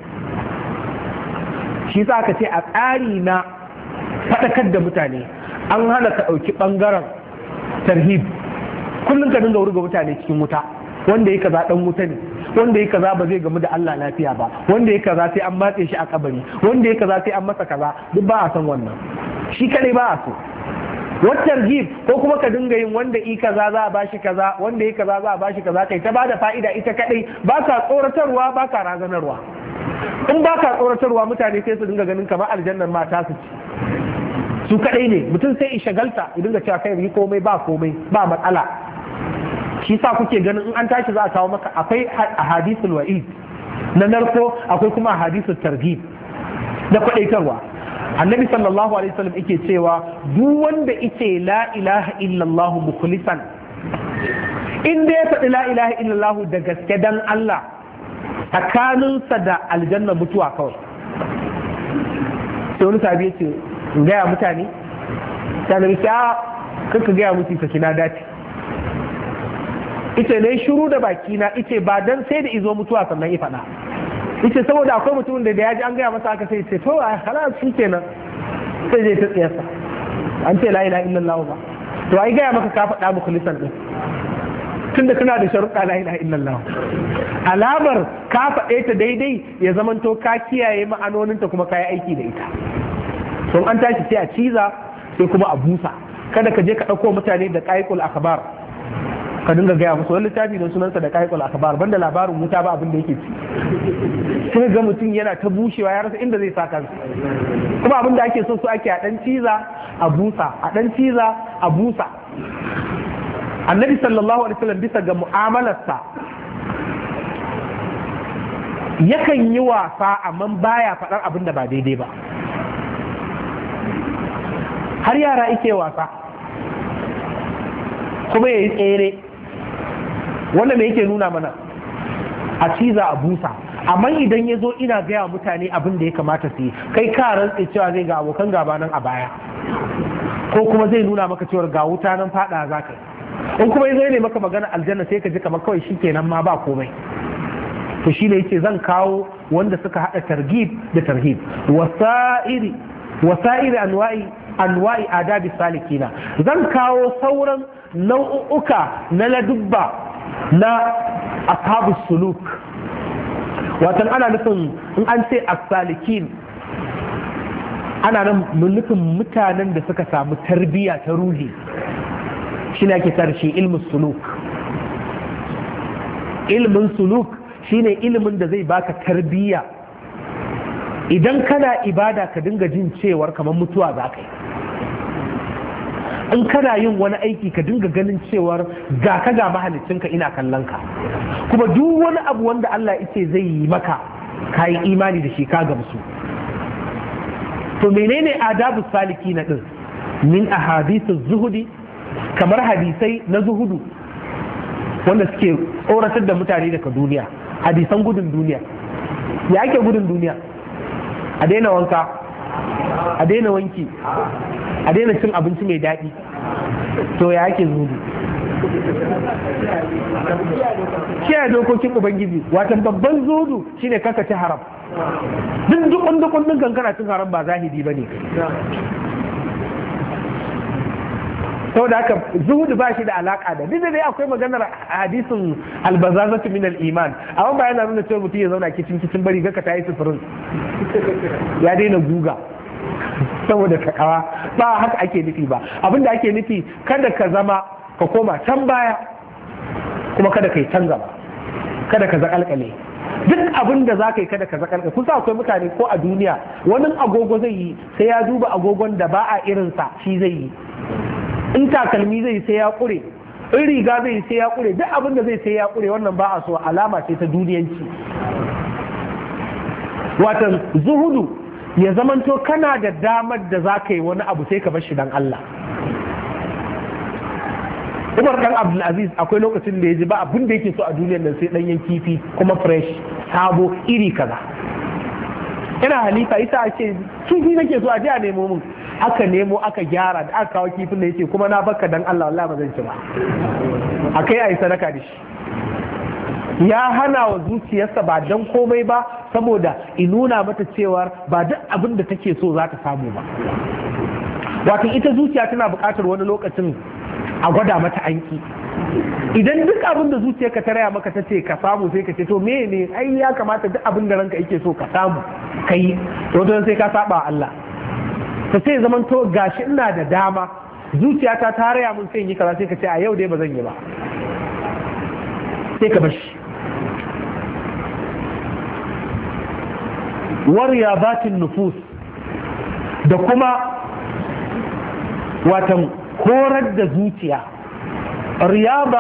Speaker 1: shi sa aka ce a tsari na faɗakar da mutane an hana ka ɗauki ɓangaren tarhib kullum ka dinga wurga mutane cikin wuta, wanda ya kaza ɗan wuta ne, wanda ya kaza ba zai gamu da Allah lafiya ba, wanda ya kaza sai an matse shi a kabari, wanda ya kaza sai an masa kaza, duk ba a san wannan, shi kadai ba a so. Wattar jib ko kuma ka dinga yin wanda i kaza za a bashi kaza, wanda ya kaza za a bashi kaza, kai ta bada fa'ida ita kadai, ba ka tsoratarwa ba ka razanarwa. In ba ka tsoratarwa mutane sai su dinga ganin kamar aljannar mata su ci, su kadai ne, mutum sai shagalta ya dinga cewa kai yi komai ba komai ba matsala. Shi sa kuke ganin in an tashi za a kawo maka akwai ahadisul wa'id na narko, akwai kuma ahadisul targhib na kwadaitarwa. Annabi sallallahu alaihi wasallam yake cewa duk wanda yake la ilaha illallah mukhlisan, in da ya faɗi la ilaha illallah da gaske dan Allah, tsakaninsa da aljanna mutuwa kawai. Sai wani sabi yace in gaya mutane, ta nabi sai a kanka gaya musu ta kina dace. Ita ne shiru da baki na, ita ba dan sai da izo mutuwa sannan ya faɗa. Ita saboda akwai mutumin da ya ji an gaya masa aka sai ce to a halar shi kenan sai zai ta tsiyarsa an ce la ilaha illallah ba, to ai gaya maka ka faɗa muku lisan din tunda kana da sharuɗa la ilaha illallah, alamar ka faɗe ta daidai ya zamanto ka kiyaye ma'anoninta kuma ka yi aiki da ita. Don an tashi sai a ciza sai kuma a busa, kada ka je ka ɗauko mutane da ƙa'iƙul akhbar ka dinga gaya musu wani littafi da sunansa da ƙa'iƙul akhbar, banda labarin wuta ba abin da yake ci. Sai ga mutum yana ta bushewa ya rasa inda zai sa kansa, kuma abin da ake so su ake a ɗan ciza a busa, a ɗan ciza a busa. Annabi sallallahu alaihi wasallam bisa ga mu'amalarsa yakan yi wasa amma baya faɗar abin da ba daidai ba, har yara ike wasa kuma ya yi tsere. Wannan me yake nuna mana? A ciza a busa. Amma idan ya zo ina gaya mutane abin da ya kamata su yi, kai ka rantse cewa zai ga abokan gaba nan a baya, ko kuma zai nuna maka cewa ga wuta nan fada za ka yi. In kuma zai ne maka magana aljanna sai ka ji kamar kawai shi kenan ma ba komai. To shi ne yace zan kawo wanda suka haɗa targhib da tarhib, wasa'iri wasa'iri anwa'i anwa'i adabi salikina. Zan kawo sauran nau'uka na ladubba na ashabus suluk. Watan ana nufin in an ce as-salikin ana nufin mutanen da suka samu tarbiyya ta ruhi, shi ne ake tarshe ilmin suluk. Ilmin suluk shine ilimin da zai baka tarbiyya. Idan kana ibada ka dinga jin cewar kamar mutuwa za ka yi, in kana yin wani aiki ka dinga ganin cewar ga ka ga mahalicinka ina kallon ka, kuma duk wani abu wanda Allah yace zai yi maka ka yi imani da shi ka gamsu. To menene adabu saliki na din? Min ahadithu zuhudi, kamar hadisai na zuhudu wanda suke tsoratar da mutane daga duniya, hadisan gudun duniya. Ya ake gudun duniya? A daina wanka, a daina wanki, a daina cin abinci mai daɗi. To ya ake zuhudu? Kiyaye dokokin Ubangiji, watan babban zuhudu shine kaka ci haram. Duk dukkan dukkan kankana cin haram ba zahidi ba ne. Saboda haka zuhudu ba shi da alaka da duk da dai akwai maganar hadisin albazazatu min al-iman, amma ba yana nuna cewa mutum ya zauna kicin kicin bari ga ka tayi sufurin ya daina guga saboda takawa, ba haka ake nufi ba. Abinda ake nufi kada ka zama ka koma can baya kuma kada ka yi can gaba, kada ka zakalkale duk abin da za ka yi, kada ka zakalkale. Kusa akwai mutane ko a duniya wani agogo zai yi sai ya duba agogon da ba a irinsa shi zai yi, in takalmi zai sai ya kure, in riga zai sai ya kure, duk abin da zai sai ya kure. Wannan ba a so, alama ce ta duniyanci. Watan zuhudu ya zamanto kana da damar da za ka yi wani abu sai ka bar shi dan Allah. Umar dan Abdulaziz akwai lokacin da ya ji ba abin da yake so a duniyar nan sai danyen kifi kuma fresh sabo iri kaza. Ina halifa isa a ce kifi nake so a je a nemo mun, aka nemo aka gyara da aka kawo kifin da yake kuma na baka dan Allah wallahi ba zan ci ba, akai ayi sadaka da shi. Ya hana wa zuciyarsa ba dan komai ba saboda inuna mata cewar ba duk abin da take so za ta samu ba. Wato ita zuciya tana buƙatar wani lokacin a gwada mata anki. Idan duk abin da zuciyarka ta raya maka ta ce ka samu sai ka ce to me ne ai ya kamata duk abin da ranka yake so ka samu kai, to don sai ka saba Allah. Ta sai zaman to gashi ina da dama, zuciyata ta raya mun sai yi kaza, sai ka ce a yau dai ba zan yi ba, sai ka bashi. Wariyabatin nufus, da kuma watan horar da zuciya. Riyaba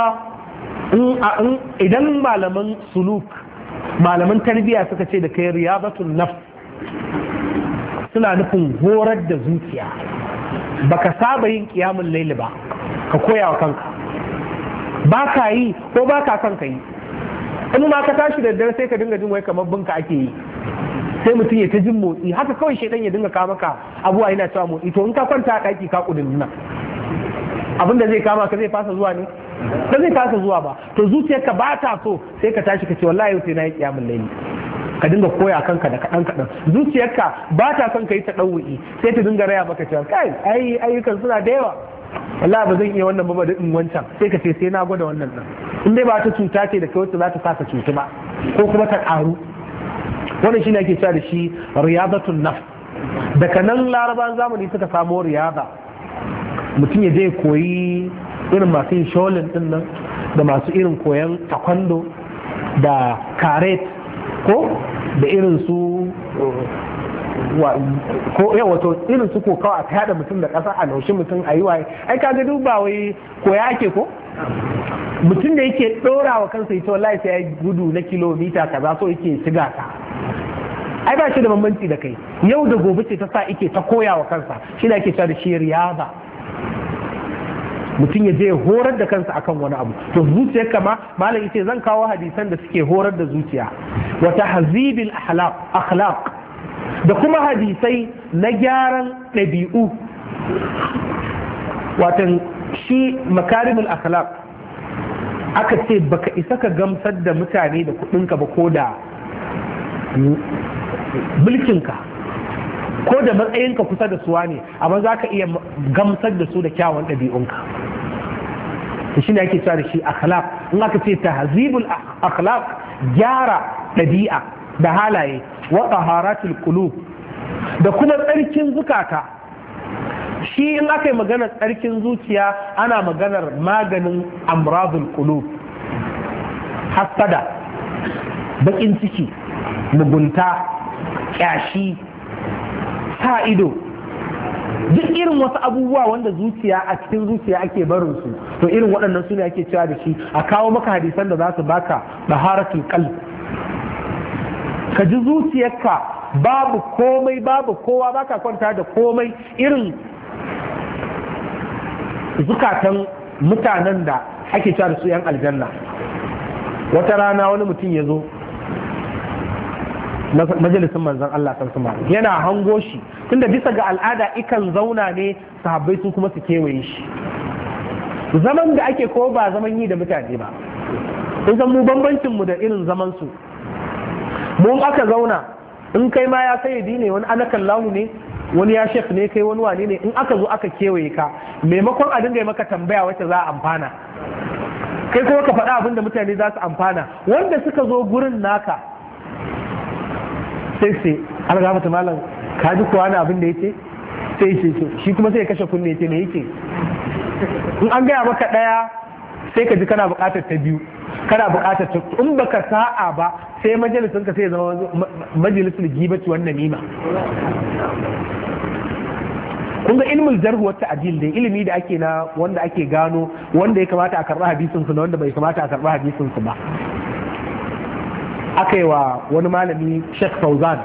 Speaker 1: idan malaman suluk, malaman tarbiyya suka ce da kai riyabatun nafs, suna nufin horar da zuciya. Baka saba yin kiyamun laili ba, ka koya wa kanka. Ba ka yi ko ba ka son ka yi. In ma ka tashi da dare sai ka dinga jin wai kamar binka ake yi, sai mutum ya ta jin motsi, haka kawai shaidan ya dinga kama ka abuwa yana cewa motsi. To in ka kwanta a ɗaki ka kudin abin da zai kama ka zai fasa zuwa ne? Ba zai fasa zuwa ba. To zuciyarka ba ta so, sai ka tashi ka ce wallahi yau sai na yi kiyamun laili, ka dinga koya kanka da kaɗan kaɗan. Zuciyarka ba ta son ka yi ta ɗau'i, sai ta dinga raya maka cewa kai ai ayyukan suna da yawa, wallahi ba zan iya wannan ba ba in wancan, sai ka ce sai na gwada wannan ɗin. In dai ba ta cuta ce da kai wacce za ta sa ka cutu ba ko kuma ta ƙaru. Wannan shi ne ake cewa da shi riyadatun nafs. Daga nan laraban zamani suka samo riyada, mutum ya je koyi irin masu yin sholin din nan, da masu irin koyan taekwondo da karet ko da irin su ko wato irin su kokawa a kada mutum da ƙasa a naushi mutum a yi waye. Ai kaga duk ba wai koya ake ko mutum da yake ɗora wa kansa ita wallahi sai ya gudu na kilomita kaza so yake shiga ka, ai ba shi da bambanci da kai. Yau da gobe ce ta sa ike ta koya wa kansa, shi da ake cewa da shi riyaza. Mutum ya je horar da kansa akan wani abu. To zuciyar kama malam yace zan kawo hadisan da suke horar da zuciya, wa tahzibil akhlaq, da kuma hadisai na gyaran ɗabi'u. Watan shi makarimul akhlaq aka ce baka isa ka gamsar da mutane da kuɗinka ba ko da mulkinka ko da matsayinka kusa da suwa ne, amma za ka iya gamsar da su da kyawun ɗabi'unka. shi ne ake cewa da shi akhlaq. In aka ce tahzibul akhlaq, gyara ɗabi'a da halaye, wa taharatul qulub, da kuma tsarkin zukata. Shi in aka yi maganar tsarkin zuciya ana maganar maganin amradul qulub, hasada, bakin ciki, mugunta, kyashi, sa ido, duk irin wasu abubuwa wanda zuciya a cikin zuciya ake barin su to irin waɗannan su ne ake cewa da shi a kawo maka hadisan da za su baka baharatul qalb, ka ji zuciyarka babu komai babu kowa baka kwanta da komai, irin zukatan mutanen da ake cewa da su yan aljanna. Wata rana wani mutum ya zo majalisin manzon Allah sallallahu alaihi yana hango shi, tunda bisa ga al'ada ikan zauna ne sahabbai su kuma su kewaye shi. Zaman da ake ko ba zaman yi da mutane ba, in san mu bambancin mu da irin zaman su. Mun aka zauna in kai ma ya sayyidi ne, wani anakan lahu ne, wani ya shek ne, kai wani wane ne, in aka zo aka kewaye ka maimakon a dinga maka tambaya wacce za a amfana, kai kuma ka faɗa abin da mutane za su amfana, wanda suka zo gurin naka sai sai an gama ta malam ka ji kuwa na abin da yake sai ce shi kuma sai ya kashe kunne ya ce me yake. In an gaya maka ɗaya sai ka ji kana buƙatar ta biyu, kana buƙatar ta, in baka sa'a ba sai majalisun ka sai ya zama majalisul gibati wannan nima. Kun ga ilmul jarh wa ta'dil dai ilimi da ake na wanda ake gano wanda ya kamata a karɓa hadisin su da wanda bai kamata a karɓa hadisin su ba. Aka yi wa wani malami Sheikh Fauzan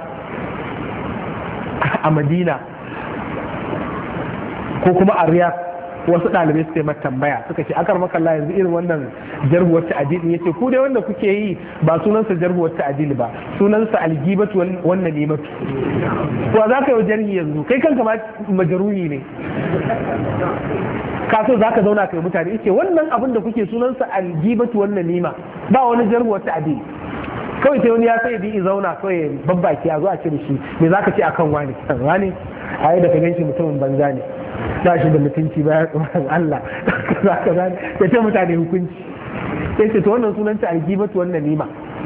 Speaker 1: a Madina ko kuma a Riyadh, wasu ɗalibai suka yi mata tambaya suka ce akar makalla yanzu irin wannan jarhuwar ta'adil, yace ku dai wanda kuke yi ba sunansa jarhuwar ta'adil ba, sunansa algibatu wannan nimatu. Wa za ka yi jarhi yanzu kai kanka ma majaruhi ne, ka so za ka zauna kai mutane, yace wannan abin da kuke sunansa algibatu wannan nima, ba wani jarhuwar ta'adil. Kawai sai wani ya sai bi zauna kawai babbaki a zo a ce da shi me za ka ce akan wani wani a yi da ka ganshi mutumin banza ne, ba shi da mutunci ba ya tsoron Allah za ka zane ya ce mutane hukunci, sai ce to wannan sunanta algibatu wannan nima.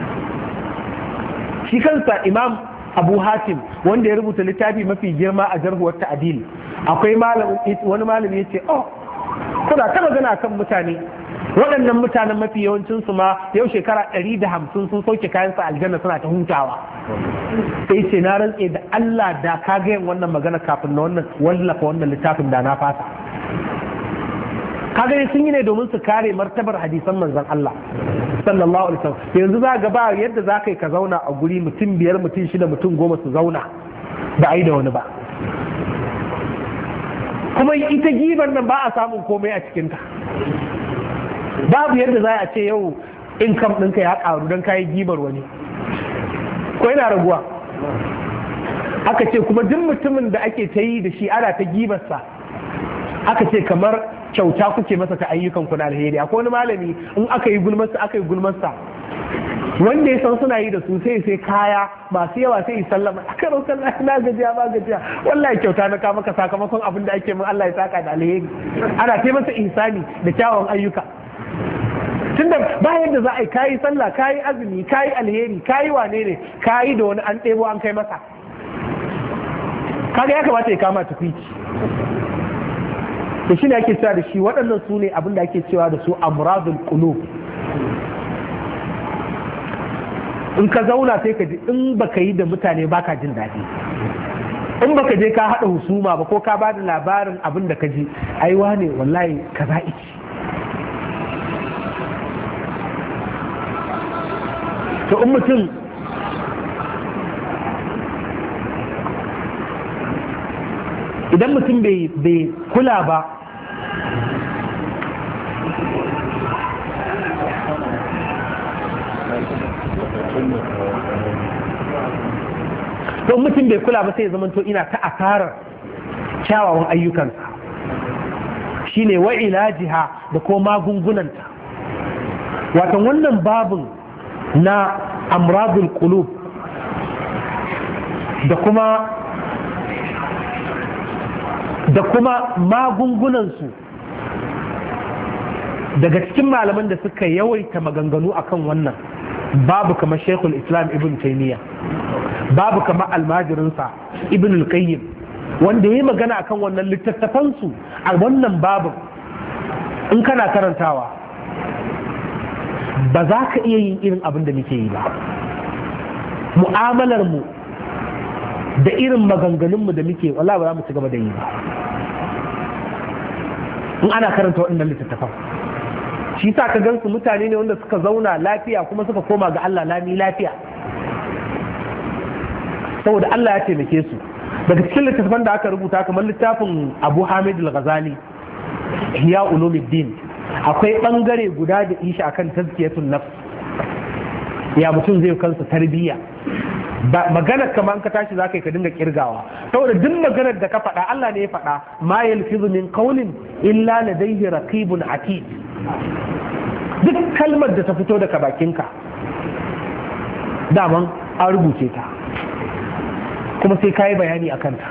Speaker 1: Shi kansa Imam Abu Hatim wanda ya rubuta littafi mafi girma a jarhuwar ta'dil, akwai wani malami ya ce oh kuna ta magana kan mutane, waɗannan mutanen mafi yawancinsu ma yau shekara ɗari da hamsin sun sauke kayansa aljanna suna ta hutawa. Sai ce na rantse da Allah da ka ga yin wannan magana kafin na wannan wallafa wannan littafin da na fasa. Kaga sun yi ne domin su kare martabar hadisan manzon Allah sallallahu alaihi wasallam. Yanzu za ga ba yadda za ka yi ka zauna a guri mutum biyar mutum shida mutum goma su zauna ba a yi da wani ba. Kuma ita gibar nan ba a samun komai a cikinta. Babu yadda za a ce yau income ɗinka ya ƙaru don kayi gibar wani, ko yana raguwa. Aka ce kuma duk mutumin da ake ta yi da shi ana ta gibarsa, aka ce kamar kyauta kuke masa ta ayyukan ku na alheri. Akwai wani malami in aka yi gulmarsa aka yi gulmarsa wanda ya san suna yi da su sai sai kaya masu yawa sai yi sallama aka rautar na gajiya ba gajiya wallahi kyauta na kama ka sakamakon abin da ake min Allah ya saka da alheri. Ana ta masa ihsani da kyawun ayyuka. Tunda ba yadda za a yi kayi sallah kayi azumi kayi alheri kayi wane ne kayi da wani an ɗebo an kai masa, kaga ya kamata ya kama tukwici. Da shi ne ake cewa da shi waɗannan su ne abin da ake cewa da su amradul qulub. In ka zauna sai ka ji in baka yi da mutane baka jin daɗi, in baka je ka haɗa husuma ba ko ka ba da labarin abin da ka ji ai wane wallahi kaza ici. To in mutum idan mutum bai kula ba to mutum bai kula ba sai ya zama to ina ta asarar kyawawan ayyukansa, shine wa ilajiha da ko magungunanta. Watan wannan babin na amradul qulub da kuma da kuma magungunansu, daga cikin malaman da suka yawaita maganganu akan wannan babu kamar Sheikhul Islam Ibn Taymiyyah, babu kamar almajirinsa Ibn al-Qayyim wanda ya yi magana akan wannan littattafansu a wannan babin. In kana karantawa ba za ka iya yin irin abin da muke yi ba. Mu'amalar mu da irin maganganunmu da muke wallahi ba za mu ci gaba da yi ba. in ana karanta waɗannan littattafan. Shi sa ka gansu mutane ne wanda suka zauna lafiya kuma suka koma ga Allah lami lafiya, saboda Allah ya taimake su. Daga cikin littattafan da aka rubuta kamar littafin Abu Hamid al-Ghazali Ihya Ulumuddin, akwai bangare guda da isha akan tazkiyatun nafs, ya mutum zai kansa tarbiyya. Maganar kamar ka tashi za ka yi ka dinga kirgawa, saboda duk maganar da ka faɗa Allah ne ya faɗa, ma yalfizu min qawlin illa ladayhi raqibun atid. Duk kalmar da ta fito daga bakinka daman an rubuce ta, kuma sai ka yi bayani a kanta.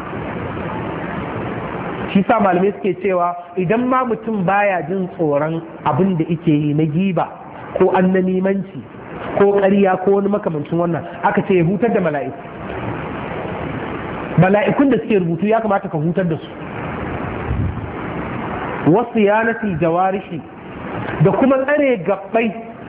Speaker 1: Shi sa malamai suke cewa idan ma mutum baya jin tsoron abin da ike yi na giba ko annamimanci ko ƙarya ko wani makamancin wannan, aka ce ya hutar da mala'iku. Mala'ikun da suke rubutu ya kamata ka hutar da su. Wasu yanatil jawarishi, da kuma tsare gabbai,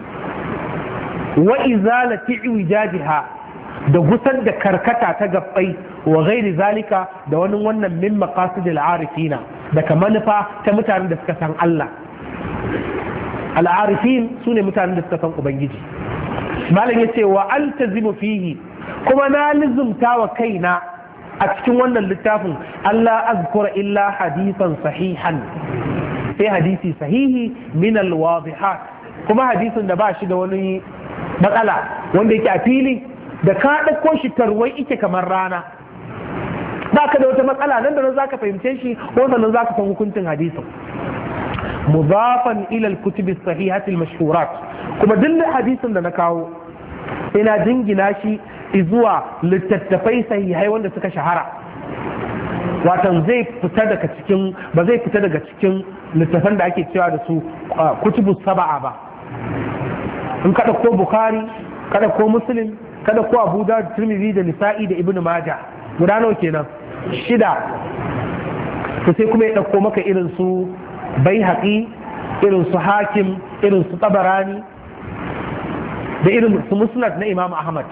Speaker 1: wa izalati iwijajiha, da gusar da karkata ta gabbai, wa gairi zalika, da wani wannan min maqasidil arifina, daga manufa ta mutanen da suka san Allah. Al'arifin su ne mutanen da suka san Ubangiji. Malam ya ce wa altazimu fihi, kuma na lizumta wa kaina a cikin wannan littafin Allah azkura illa hadisan sahihan, sai hadisi sahihi min alwadihat, kuma hadisin da ba shi da wani matsala, wanda yake a fili da ka ɗauko shi tarwai ike kamar rana, ba ka da wata matsala, nan da nan za ka fahimce shi, wannan nan za ka san hukuncin hadisin. Mudafan ila al-kutub as-sahihati al-mashhurat, kuma duk hadisin da na kawo sai na jingina shi zuwa littattafai sahihai wanda suka shahara. Watan zai fita daga cikin, ba zai fita daga cikin littattafan da ake cewa da su kutubu saba'a ba. In kada ko Bukhari, kada ko Muslim, kada ko Abu Dawud, Tirmidhi da Nisa'i da Ibn Majah, guda nawa kenan? Shida. To sai kuma ya dauko maka irin su Baihaqi, irin su Hakim, irin su Tabarani, da irin su Musnad na Imam Ahmad.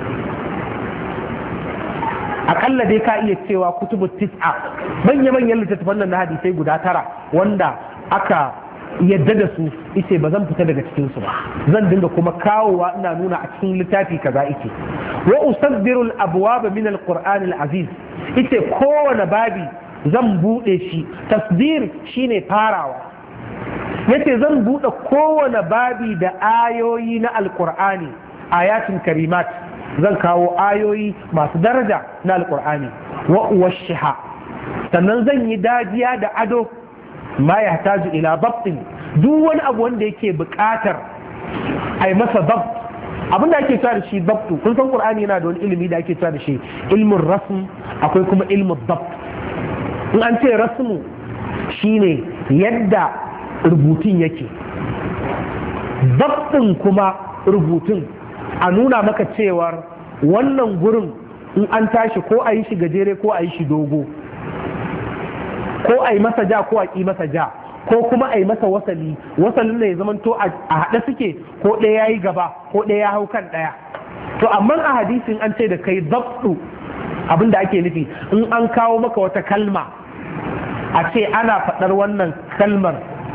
Speaker 1: Akalla dai ka iya cewa kutubu tis'a, manya-manyan littattafan nan na hadisai guda tara wanda aka yadda da su, ice ba zan fita daga cikin su ba, zan dinga kuma kawowa ina nuna a cikin littafi kaza ike. Wa usabbiru al-abwaba min al-Qur'an al-aziz, ice kowane babi zan bude shi, tasbir shine farawa, yace zan bude kowane babi da ayoyi na al-Qur'ani, ayatin karimat, zan kawo ayoyi masu daraja na al-Qur'ani. Wa uwashiha, sannan zan yi dajiya da ado ma ya taju ila dabtin, duk wani abu wanda yake buƙatar a yi masa dabt. Abin da ake cewa da shi dabtu, kun san Qur'ani yana da wani ilimi da ake cewa da shi ilmin rasm, akwai kuma ilmin dabt. In an ce rasmu shine yadda rubutun yake, dabtin kuma rubutun a nuna maka cewar wannan gurin in an tashi ko a yi shi gajere ko a yi shi dogo, ko a yi masa ja ko a ƙi masa ja, ko kuma a yi masa wasali, wasalin da ya zama to a haɗe suke, ko ɗaya ya yi gaba ko ɗaya ya hau kan ɗaya. To amma a hadisin an ce da kai zabtu, abin da ake nufi in an kawo maka wata kalma a ce ana faɗar wannan kalmar,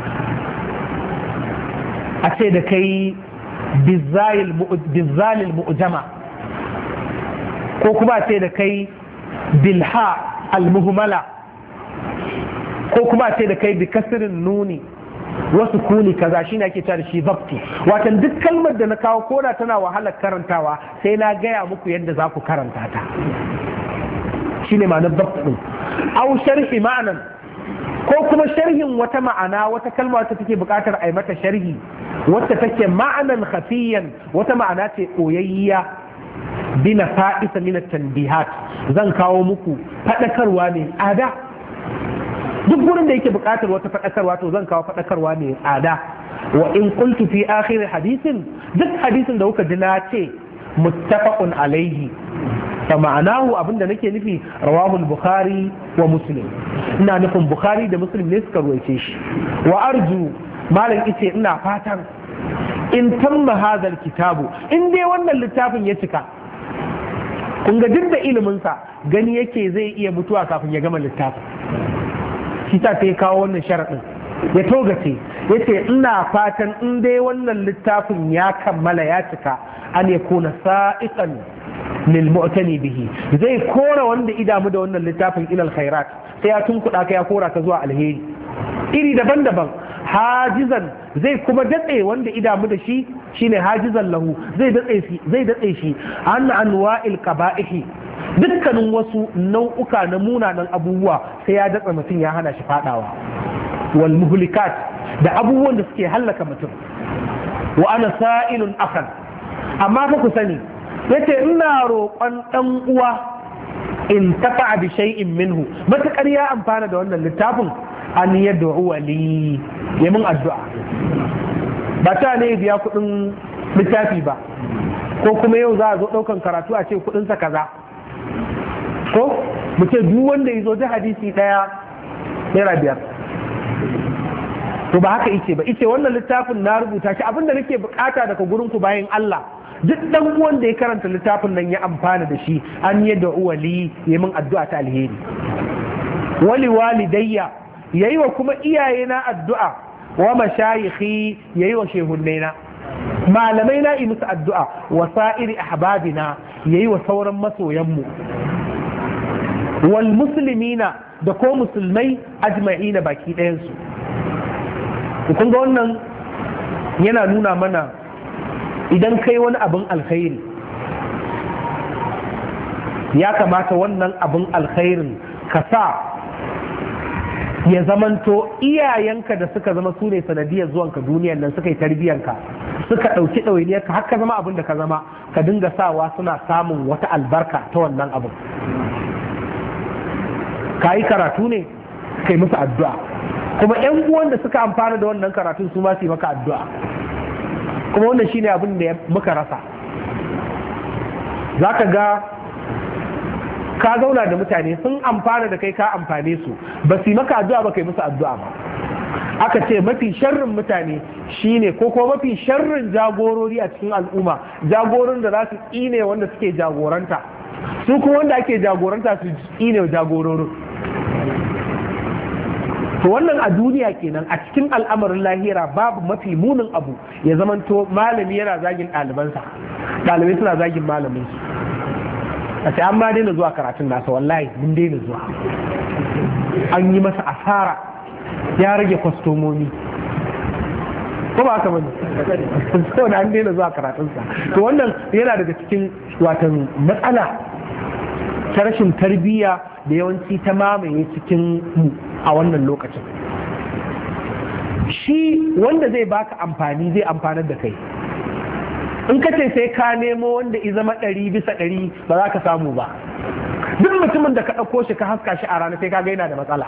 Speaker 1: a ce da kai bizzalil mu'jama, ko kuma a ce da kai bilha al-muhmala, ko kuma ce da kai bi kasirin nuni wasu kuni kaza shi ne ake cewa da shi zabti. Watan duk kalmar da na kawo koda tana wahalar karantawa sai na gaya muku yadda za ku karanta ta, shi ne ma'anar zabti ɗin. Au sharhi ma'anan, ko kuma sharhin wata ma'ana, wata kalma wata take buƙatar a yi mata sharhi, wata take ma'anan khafiyan, wata ma'ana ce ɓoyayya, bina fa'isa min tanbihat, zan kawo muku faɗakarwa ne ada. Duk gurin da yake buƙatar wata faɗakarwa to zan kawo faɗakarwa ne tsada. Wa in qultu fi akhir hadisin, duk hadisin da kuka ji na ce muttafaqun alaihi, fa ma'anahu abinda nake nufi rawahu al-Bukhari wa Muslim, ina nufin Bukhari da Muslim ne suka ruwaice shi. Wa arju, malam ice ina fatan in tamma hadha kitabu, in dai wannan littafin ya cika, kun ga duk da ilimin sa gani yake zai iya mutuwa kafin ya gama littafin, shi ta sai kawo wannan sharaɗin ya togace yace ina fatan in dai wannan littafin ya kammala ya cika an yakuna sa'iqan lil mu'tani bihi, zai kora wanda idamu da wannan littafin ilal khairat, sai ya tunkuɗa ka ya kora ka zuwa alheri iri daban-daban. Hajizan zai kuma datse wanda idamu da shi shine hajizan lahu, zai datse shi zai datse shi an anwa'il qaba'ihi, dukkanin wasu nau'uka na munanan abubuwa sai ya datsa mutum ya hana shi fadawa. Wal muhlikat, da abubuwan da suke hallaka mutum. Wa ana sa'ilun akan, amma fa ku sani yace ina roƙon dan uwa in tafa bi shay'in minhu, matakar ya amfana da wannan littafin, an yad'u li, ya min addu'a. Ba ta ne biya kuɗin littafi ba, ko kuma yau za a zo ɗaukan karatu a ce kuɗinsa kaza, ko mu ce duk wanda ya zo da hadisi ɗaya naira biyar. To ba haka ice ba, ice wannan littafin na rubuta shi, abinda nake bukata daga gurin ku bayan Allah, duk dan uwan da ya karanta littafin nan ya amfana da shi, an yad'u li, ya min addu'a ta alheri. Wali walidayya, yayi wa kuma iyayena addu'a, wa mashayikhi, yayi wa shehunnaina, malamai na yi musu addu'a, wa sa'iri ahbabina, yayi wa sauran masoyanmu, wal muslimina, da ko musulmai ajma'ina baki ɗayansu. Kun ga wannan yana nuna mana idan kai wani abin alkhairi, ya kamata wannan abin alkhairin ka sa ya zamanto iyayenka da suka zama su ne sanadiyar zuwanka duniyar nan, suka yi tarbiyyanka, suka ɗauki ɗawainiyarka har ka zama abin da ka zama, ka dinga sawa suna samun wata albarka ta wannan abin. Ka yi karatu ne, kai musu addu'a, kuma ‘yan uwan da suka amfana da wannan karatun su ma su yi maka addu'a. Kuma wannan shine abin da muka rasa. Za ka ga ka zauna da mutane sun amfana da kai, ka amfane su, ba su yi maka addu'a ba, kai musu addu'a ba. Aka ce mafi sharrin mutane shine, ko kuma mafi sharrin jagorori a cikin al'umma, jagorin da za su ƙine wanda suke jagoranta, su kuma wanda ake jagoranta su ƙine jagororin. To wannan a duniya kenan. A cikin al'amarin lahira babu mafi munin abu ya zamanto malami yana zagin ɗalibansa, ɗalibai suna zagin malaminsu. A ce an ma daina zuwa karatun nasa, wallahi mun daina zuwa, an yi masa asara, ya rage kwastomomi, ko ba haka bane, saboda an daina zuwa karatunsa. To wannan yana daga cikin watan matsala ta rashin tarbiyya da yawanci ta mamaye cikin mu a wannan lokacin. Shi wanda zai baka amfani zai amfanar da kai. In ka ce sai ka nemo wanda i zama ɗari bisa ɗari, ba za ka samu ba. Duk mutumin da ka ɗauko shi ka haska shi a rana sai ka ga yana da matsala.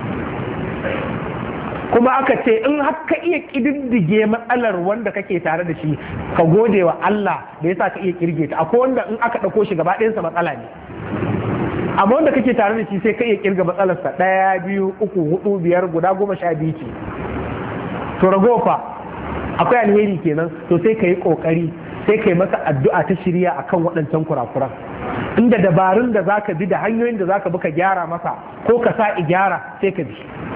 Speaker 1: Kuma aka ce in har ka iya ƙididdige matsalar wanda kake tare da shi, ka gode wa Allah da yasa ka iya kirge ta. Akwai wanda in aka ɗauko shi gaba ɗayansa matsala ne, amma wanda kake tare da shi sai ka iya kirga matsalarsa ɗaya biyu uku hudu biyar guda goma sha biyu ce. To ragofa akwai alheri kenan. To sai ka yi ƙoƙari, sai ka yi masa addu'a ta shirya akan waɗancan kurakuran, inda dabarun da zaka bi da hanyoyin da zaka bi ka gyara masa, ko ka sa i gyara, sai ka bi.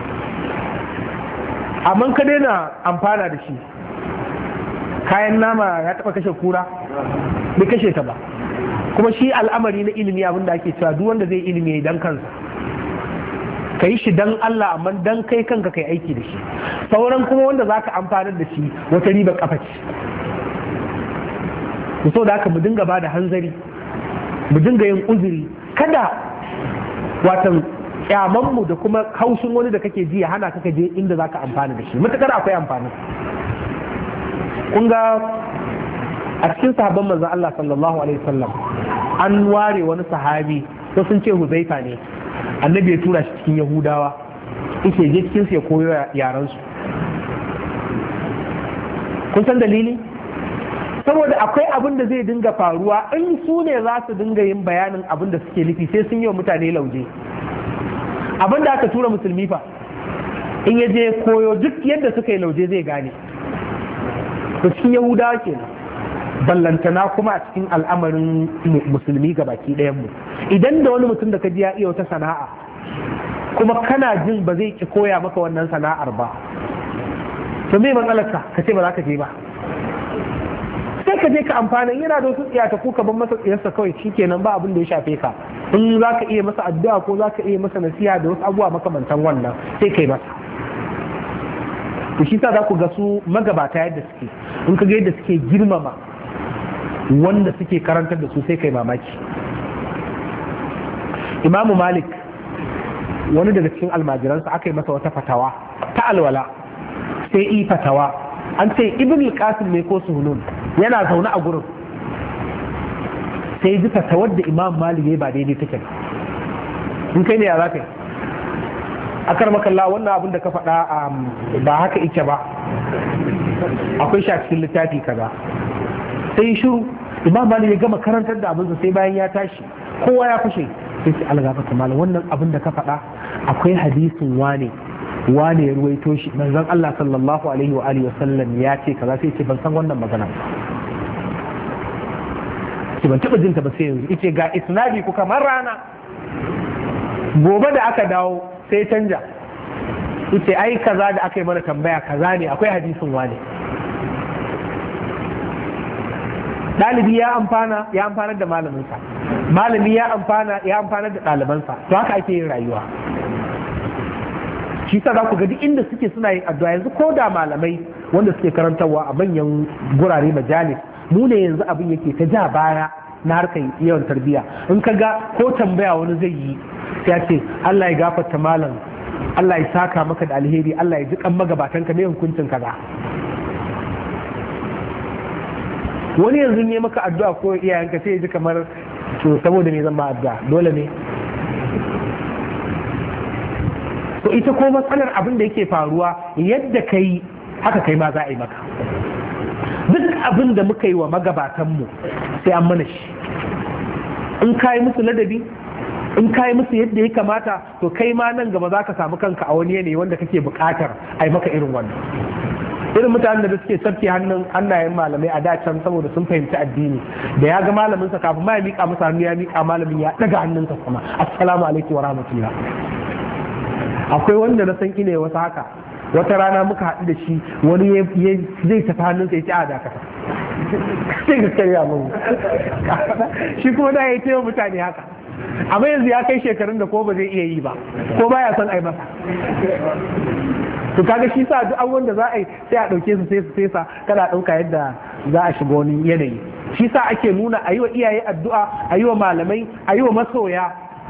Speaker 1: Amma ka daina amfana da shi, kayan nama ya taɓa kashe kura, bai kashe ta ba. Kuma shi al'amari na ilimi abin da ake cewa duk wanda zai ilimi dan kansa, ka yi shi dan Allah, amma dan kai kanka kai aiki da shi. Sauran kuma wanda za ka amfanar da shi wata riba kafa ce. Mu so da haka mu dinga ba da hanzari, mu dinga yin uzuri, kada watan kyamanmu da kuma haushin wani da kake ji ya hana ka je inda za ka amfana da shi, matakar akwai amfani. Kun ga a cikin sahabban manzon Allah sallallahu alaihi wasallam an ware wani sahabi, ko sun ce Huzaifa ne, annabi ya tura shi cikin Yahudawa, yake je cikin su ya koyo yaran su. Kun san dalili? Saboda akwai abin da zai dinga faruwa in su ne za su dinga yin bayanin abin da suke nufi, sai sun yi wa mutane lauje. Abin da aka tura musulmi fa, in ya je koyo duk yadda suka yi lauje zai gane. To cikin Yahudawa kenan, ballantana kuma a cikin al'amarin musulmi ga baki ɗayanmu. Idan da wani mutum da ka ji ya iya wata sana'a, kuma kana jin ba zai ki koya maka wannan sana'ar ba, to me matsalarka ka ce ba za ka je ba, sai ka je ka amfana. yana da wasu tsiyata ko ka ban masa tsiyarsa kawai shikenan ba abin da ya shafe ka. in za ka iya masa addu'a ko za ka iya masa nasiha da wasu abubuwa makamantan wannan sai kai masa. to shi sa za ku ga su magabata yadda suke, in ka ga yadda suke girmama wanda suke karantar da su sai kai mamaki. Imamu Malik wani daga cikin almajiransa aka yi masa wata fatawa ta alwala, sai yi fatawa an ce Ibn al-Qasim ne ko Suhunun yana zaune a gurin, sai ji fatawar da Imam Malik ya ba daidai take. in kai ne ya za ka yi? akar makalla wannan abin da ka faɗa ba haka ike ba, akwai shi a cikin littafi kaza. sai shiru, Imam Malik ya gama karantar da abinsa sai bayan ya tashi kowa ya fashe, sai ce algafata malam wannan abin da ka faɗa akwai hadisin wane wane ya ruwaito shi, manzon Allah sallallahu alaihi wa alihi wasallam ya ce kaza. sai ce ban san wannan magana ce ban taɓa jinta ba sai yanzu. ice ga isnadi ku kamar rana. gobe da aka dawo sai canja, ice ai kaza da aka yi mana tambaya kaza ne, akwai hadisin wane. ɗalibi ya amfana ya amfanar da malaminsa, malami ya amfana ya amfanar da ɗalibansa. to haka ake yin rayuwa. shi sa za ku ga duk inda suke suna yin addu'a. yanzu ko da malamai wanda suke karantarwa a manyan gurare majalis, mu ne yanzu abin yake ta ja baya na harkar yawan tarbiyya. in ka ga ko tambaya wani zai yi sai ce Allah ya gafarta malam, Allah ya saka maka da alheri, Allah ya ji kan magabatan ka, me hukuncin kaza. wani yanzu ne maka addu'a ko iyayenka sai ya ji kamar to saboda me zan ma addu'a dole ne. to ita ko matsalar abin da yake faruwa yadda kai haka kai ma za a yi maka. duk abin da muka yi wa magabatanmu sai an mana shi. in ka yi musu ladabi, in ka yi musu yadda ya kamata, to kai ma nan gaba za ka samu kanka a wani yanayi wanda kake buƙatar a yi maka irin wannan. irin mutanen da suke sarki hannun hannayen malamai a da can saboda sun fahimci addini, da ya ga malaminsa kafin ma ya miƙa masa hannu ya miƙa malamin ya ɗaga hannunsa sama, assalamu alaikum wa rahmatullah. akwai wanda na san ine wasu haka, wata rana muka haɗu da shi wani zai tafi hannunsa ya ci a dakata sai ga karya mu shi kuma da ya yi wa mutane haka, amma yanzu ya kai shekarun da ko ba zai iya yi ba ko baya son ai masa. to kaga shi sa duk abubuwan da za a yi sai a ɗauke su sai su fesa, kada a ɗauka yadda za a shiga wani yanayi. shi sa ake nuna a yi wa iyaye addu'a, a yi wa malamai, a yi wa masoya.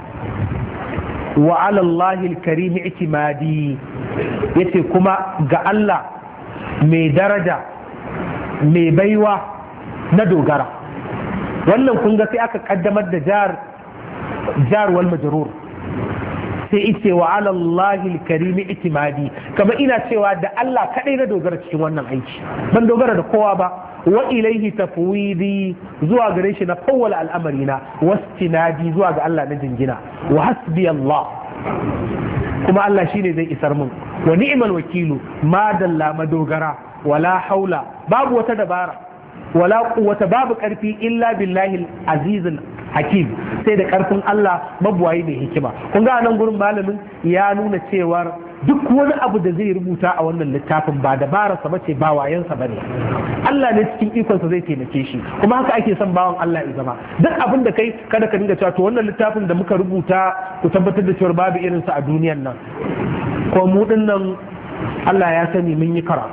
Speaker 1: wa alallahi alkarim i'timadi, yace kuma ga Allah mai daraja mai baiwa na dogara. wannan kun ga sai aka kaddamar da jar jar wal majrur, sai ice wa alallahi alkarim i'timadi, kamar ina cewa da Allah kadai na dogara cikin wannan aiki, ban dogara da kowa ba. wa ilaihi tafwidi, zuwa gare shi na fawwala al'amari na, wastinadi, zuwa ga Allah na jingina. wa hasbi Allah, kuma Allah shine zai isar mun. wa ni'mal wakilu, ma dalla madogara. wala haula, babu wata dabara, wala quwwata, babu karfi illa billahi al-azizul hakim, sai da karfin Allah mabuwayi mai hikima. kun ga nan gurin malamin ya nuna cewar duk wani abu da zai rubuta a wannan littafin ba dabararsa ba ce, ba wayansa ba ne. Allah ne cikin ikonsa zai taimake shi, kuma haka ake son bawan Allah ya zama. duk abin da kai kada ka dinga cewa to wannan littafin da muka rubuta ku tabbatar da cewa babu irinsa a duniyan nan, ko mu din nan Allah ya sani mun yi karatu,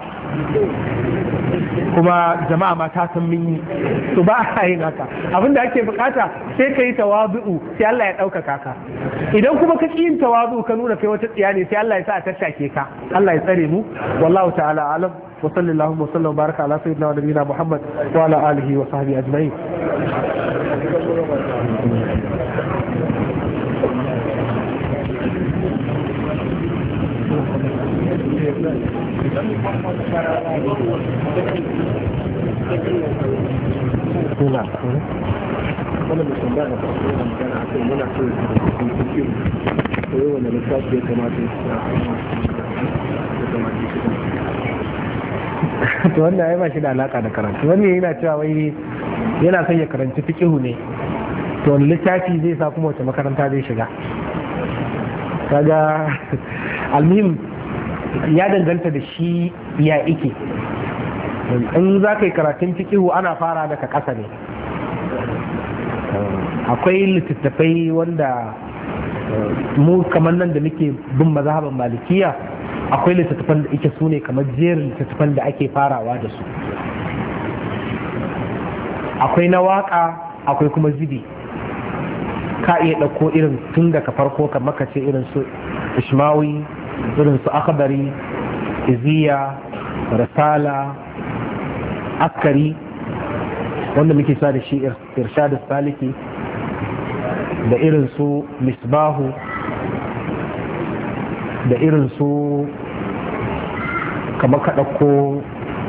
Speaker 1: kuma jama'a ma ta san mun yi. to ba a yin haka. abin da ake bukata sai ka yi tawazu'u, sai Allah ya ɗaukaka ka. idan kuma ka ƙi yin tawazu'u ka nuna kai wata tsiya ne, sai Allah ya sa a tattake ka. Allah ya tsare mu. wallahu ta'ala alam. wa sallallahu wa sallam baraka ala sayyidina wa nabiyina Muhammad wa ala alihi wa sahbihi ajma'in. Ina wannan mutum ba da farko yana magana a kan muna so da cikin ko yau wanda lissafi ya kamata ya to wannan ya ba shi da alaka da karatu. wannan yana cewa wai yana son ya karanci fiqhu ne, to wani littafi zai sa kuma wace makaranta zai shiga. kaga almuhim ya danganta da shi ya ike. In za ka yi karatun fiqihu ana fara daga ƙasa ne. Akwai littattafai wanda mu kamar nan da muke bin mazhaban malikiya, akwai littattafan da ike su ne kamar jerin littattafan da ake farawa da su. Akwai na waka, akwai kuma zibi. Ka iya ɗauko irin tun daga farko kamar ka ce irin su ishmawi, irin su akhbari, iziya, risala, askari wanda muke sa da shi irshadus saliki, da irin su misbahu, da irin su kamar ka ɗauko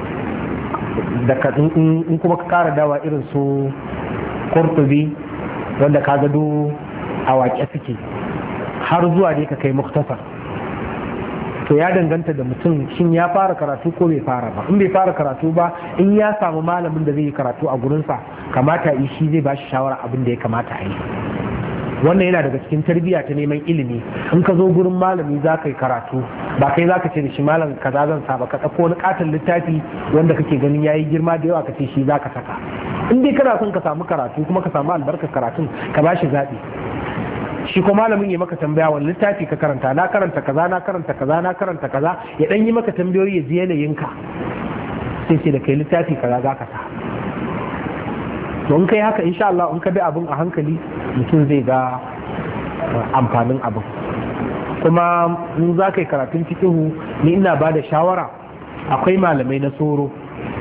Speaker 1: in kuma ka ƙara dawa irin su kurtubi wanda ka gado a waƙe suke har zuwa ne ka kai muktasar. To ya danganta da mutum shin ya fara karatu ko bai fara ba. In bai fara karatu ba, in ya samu malamin da zai yi karatu a gurinsa, kamata yi shi zai ba shi shawara abin da ya kamata a yi. Wannan yana daga cikin tarbiyya ta neman ilimi. In ka zo gurin malami za ka yi karatu, ba kai za ka ce da shi malam kaza zan sa ba, ka ɗauko wani katon littafi wanda kake ganin yayi girma da yawa ka ce shi za ka saka. In dai kana son ka samu karatu kuma ka samu albarkar karatun, ka ba shi zaɓi. Shi ko malamin ya maka tambaya wani littafi ka karanta, na karanta kaza na karanta kaza na karanta kaza, ya dan yi maka tambayoyi ya ji yanayinka, sai ce da kai littafi kaza za ka sa. To in kai haka insha Allah in ka bi abin a hankali mutum zai ga amfanin abin. Kuma in za ka yi karatun fiqhu, ni ina ba da shawara, akwai malamai na soro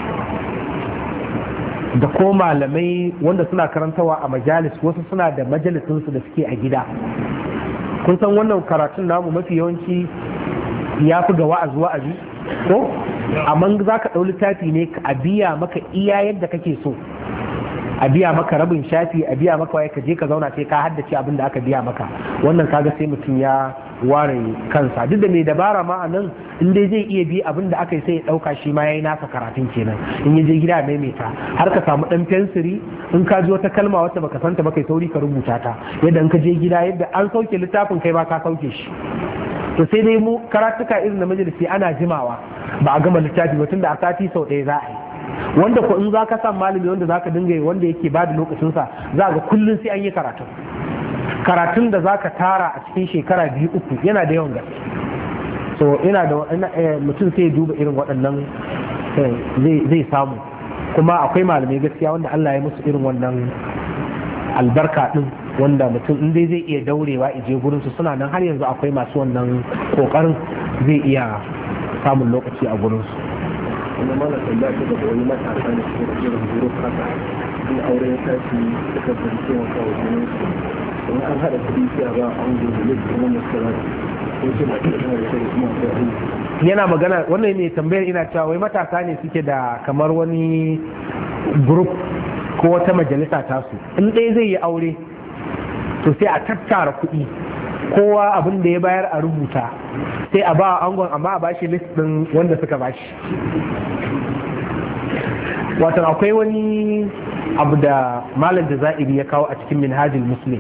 Speaker 1: da ko malamai wanda suna karantawa a majalis, wasu suna da majalisinsu da suke a gida. Kun san wannan karatun namu mafi yawanci ya fi ga wa'azi wa'azi ko? Amma za ka ɗau littafi ne a biya maka iya yadda kake so, a biya maka rabin shafi, a biya maka waye ka je ka zauna sai ka haddace abin da aka biya maka. Wannan kaga sai mutum ya ware kansa. Duk da mai dabara ma a nan, in dai zai iya bi abin da aka yi sai ya ɗauka shi ma ya yi nasa karatun kenan. In ya je gida maimaita har ka samu ɗan fensiri, in ka ji wata kalma wacce baka santa ba kai sauri ka rubuta ta, yadda in ka je gida yadda an sauke littafin kai ma ka sauke shi. To sai dai mu karatuka irin na majalisi ana jimawa ba a gama littafi ba, tunda a sati sau ɗaya za a yi. Wanda ko in za ka san malami wanda za ka dinga yi wanda yake ba da lokacinsa, za ga kullum sai an yi karatun. Karatun da za ka tara a cikin shekara biyu uku yana da yawan gaske. So ina da mutum sai duba irin waɗannan zai samu. Kuma akwai malamai gaskiya wanda Allah ya musu irin wannan albarka din, wanda mutum in dai zai iya daurewa ije gurin su, suna nan har yanzu akwai masu wannan kokarin, zai iya samun lokaci a gurin su.
Speaker 2: Wani mana tambaya ta daga wani matasa ne suke da irin guru haka, in aure ya tashi suka fi taimaka wa jinin su. In an haɗa kuɗi sai a ba an gudu da kuma maskara ko ce ba ta da shi kuma ta yi.
Speaker 1: Yana magana wannan ne tambayar ina cewa wai matasa ne suke da kamar wani group ko wata majalisa tasu, in ɗaya zai yi aure to sai a tattara kuɗi, kowa abin da ya bayar a rubuta, sai a ba angon amma a bashi list ɗin wanda suka bashi. Wato akwai wani abu da malam Jazairi ya kawo a cikin minhajul muslim,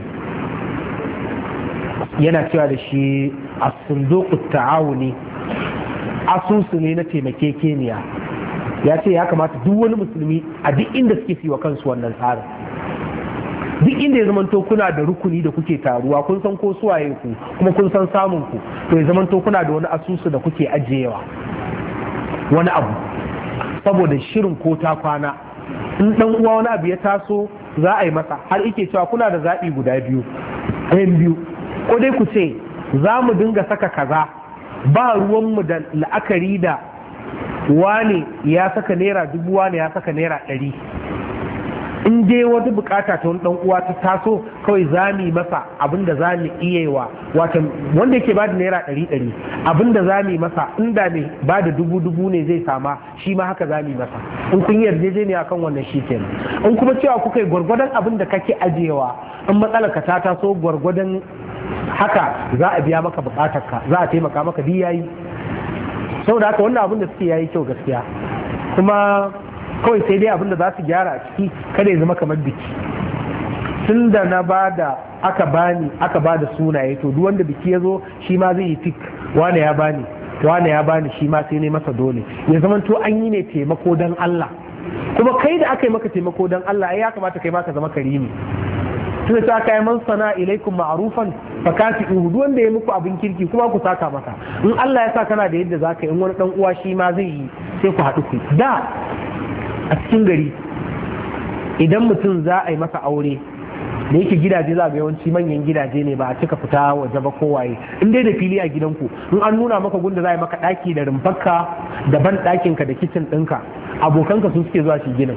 Speaker 1: yana cewa da shi as-sunduqut ta'awuni, asusu ne na taimakekeniya. Ya ce ya kamata duk wani musulmi a duk inda suke siwa kansu wannan tsarin, duk inda ya zamanto kuna da rukuni da kuke taruwa, kun san ko suwaye ku kuma kun san samun ku, to ya zamanto kuna da wani asusu da kuke ajiyewa wani abu saboda shirin ko ta kwana. In dan uwa wani abu ya taso za a yi masa, har ike cewa kuna da zaɓi guda biyu ɗayan biyu, ko dai ku ce za mu dinga saka kaza ba ruwanmu da la'akari da wane ya saka naira dubu wane ya saka naira ɗari, in dai wata bukata ta wani dan uwa ta taso kawai za mu yi masa abin da za mu iya yi wa wata wanda yake bada naira ɗari ɗari, abin da za mu yi masa inda ne ba da dubu dubu ne zai sama, shi ma haka za mu yi masa. In kun yarjejeniya kan wannan shi kenan. In kuma cewa kuka yi gwargwadon abin da kake ajiyewa, in matsalar ka ta taso gwargwadon haka za a biya maka bukatarka, za a taimaka maka duk yayi. Saboda haka wannan abin da suke yayi kyau gaskiya, kuma kawai sai dai abin da za su gyara a ciki kada ya zama kamar biki. Tun da na bada aka bani aka bada sunaye, to duk wanda biki ya zo shi ma zai yi fik, wane ya bani wani ya bani shi ma sai ne masa dole. Ya zama to an yi ne taimako don Allah, kuma kai da aka yi maka taimako don Allah ai ya kamata kai ma ka zama karimi. tunda ta kai man sana ilaikum ma'rufan fakati'uhu, duk wanda ya muku abin kirki kuma ku saka masa. In Allah ya sa kana da yadda zaka yi, in wani dan uwa shi ma zai yi sai ku haɗu ku. Da a cikin gari idan mutum za a yi masa aure, da yake gidaje za ga yawanci manyan gidaje ne ba a cika fita waje ba kowaye, in dai da fili a gidanku in an nuna maka gunda za a yi maka ɗaki da rumfarka da ban ɗakinka da kicin ɗinka, abokanka su suke zuwa shi ginin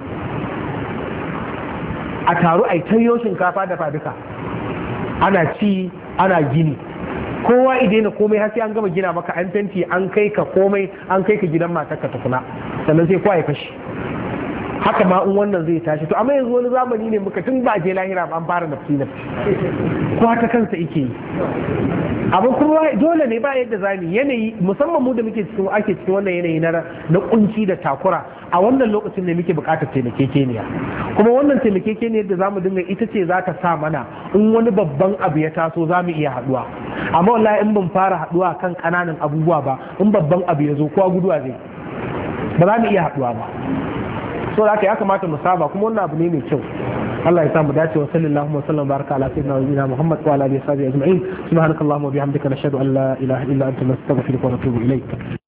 Speaker 1: a taru a tayyo shinkafa da faduka ana ci ana gini, kowa idena komai har sai an gama gina maka an fenti an kai ka komai an kai ka gidan matarka tukuna sannan sai kowa ya fashi. Haka ma in wannan zai tashi to, amma yanzu wani zamani ne muka tun ba je lahira an fara nafsi nafsi, kowa ta kansa yake yi. Abin kuma dole ne ba yadda zani yanayi, musamman mu da muke cikin ake cikin wannan yanayi na na kunci da takura, a wannan lokacin ne muke bukatar taimakekeniya. Kuma wannan taimakekeniyar da zamu dinga ita ce za ta sa mana in wani babban abu ya taso za mu iya haduwa. Amma wallahi in ban fara haduwa kan kananan abubuwa ba, in babban abu ya zo kowa guduwa zai, ba za mu iya haduwa ba. So da ya kamata mu saba, kuma wannan abu ne mai kyau. Allah ya sa mu dace, wa sallallahu wa sallam baraka ala sayyidina wa nabiyina Muhammad wa ala alihi wa sahbihi ajma'in. Subhanakallahumma wa bihamdika nashhadu an la ilaha illa anta nastaghfiruka wa natubu ilayk.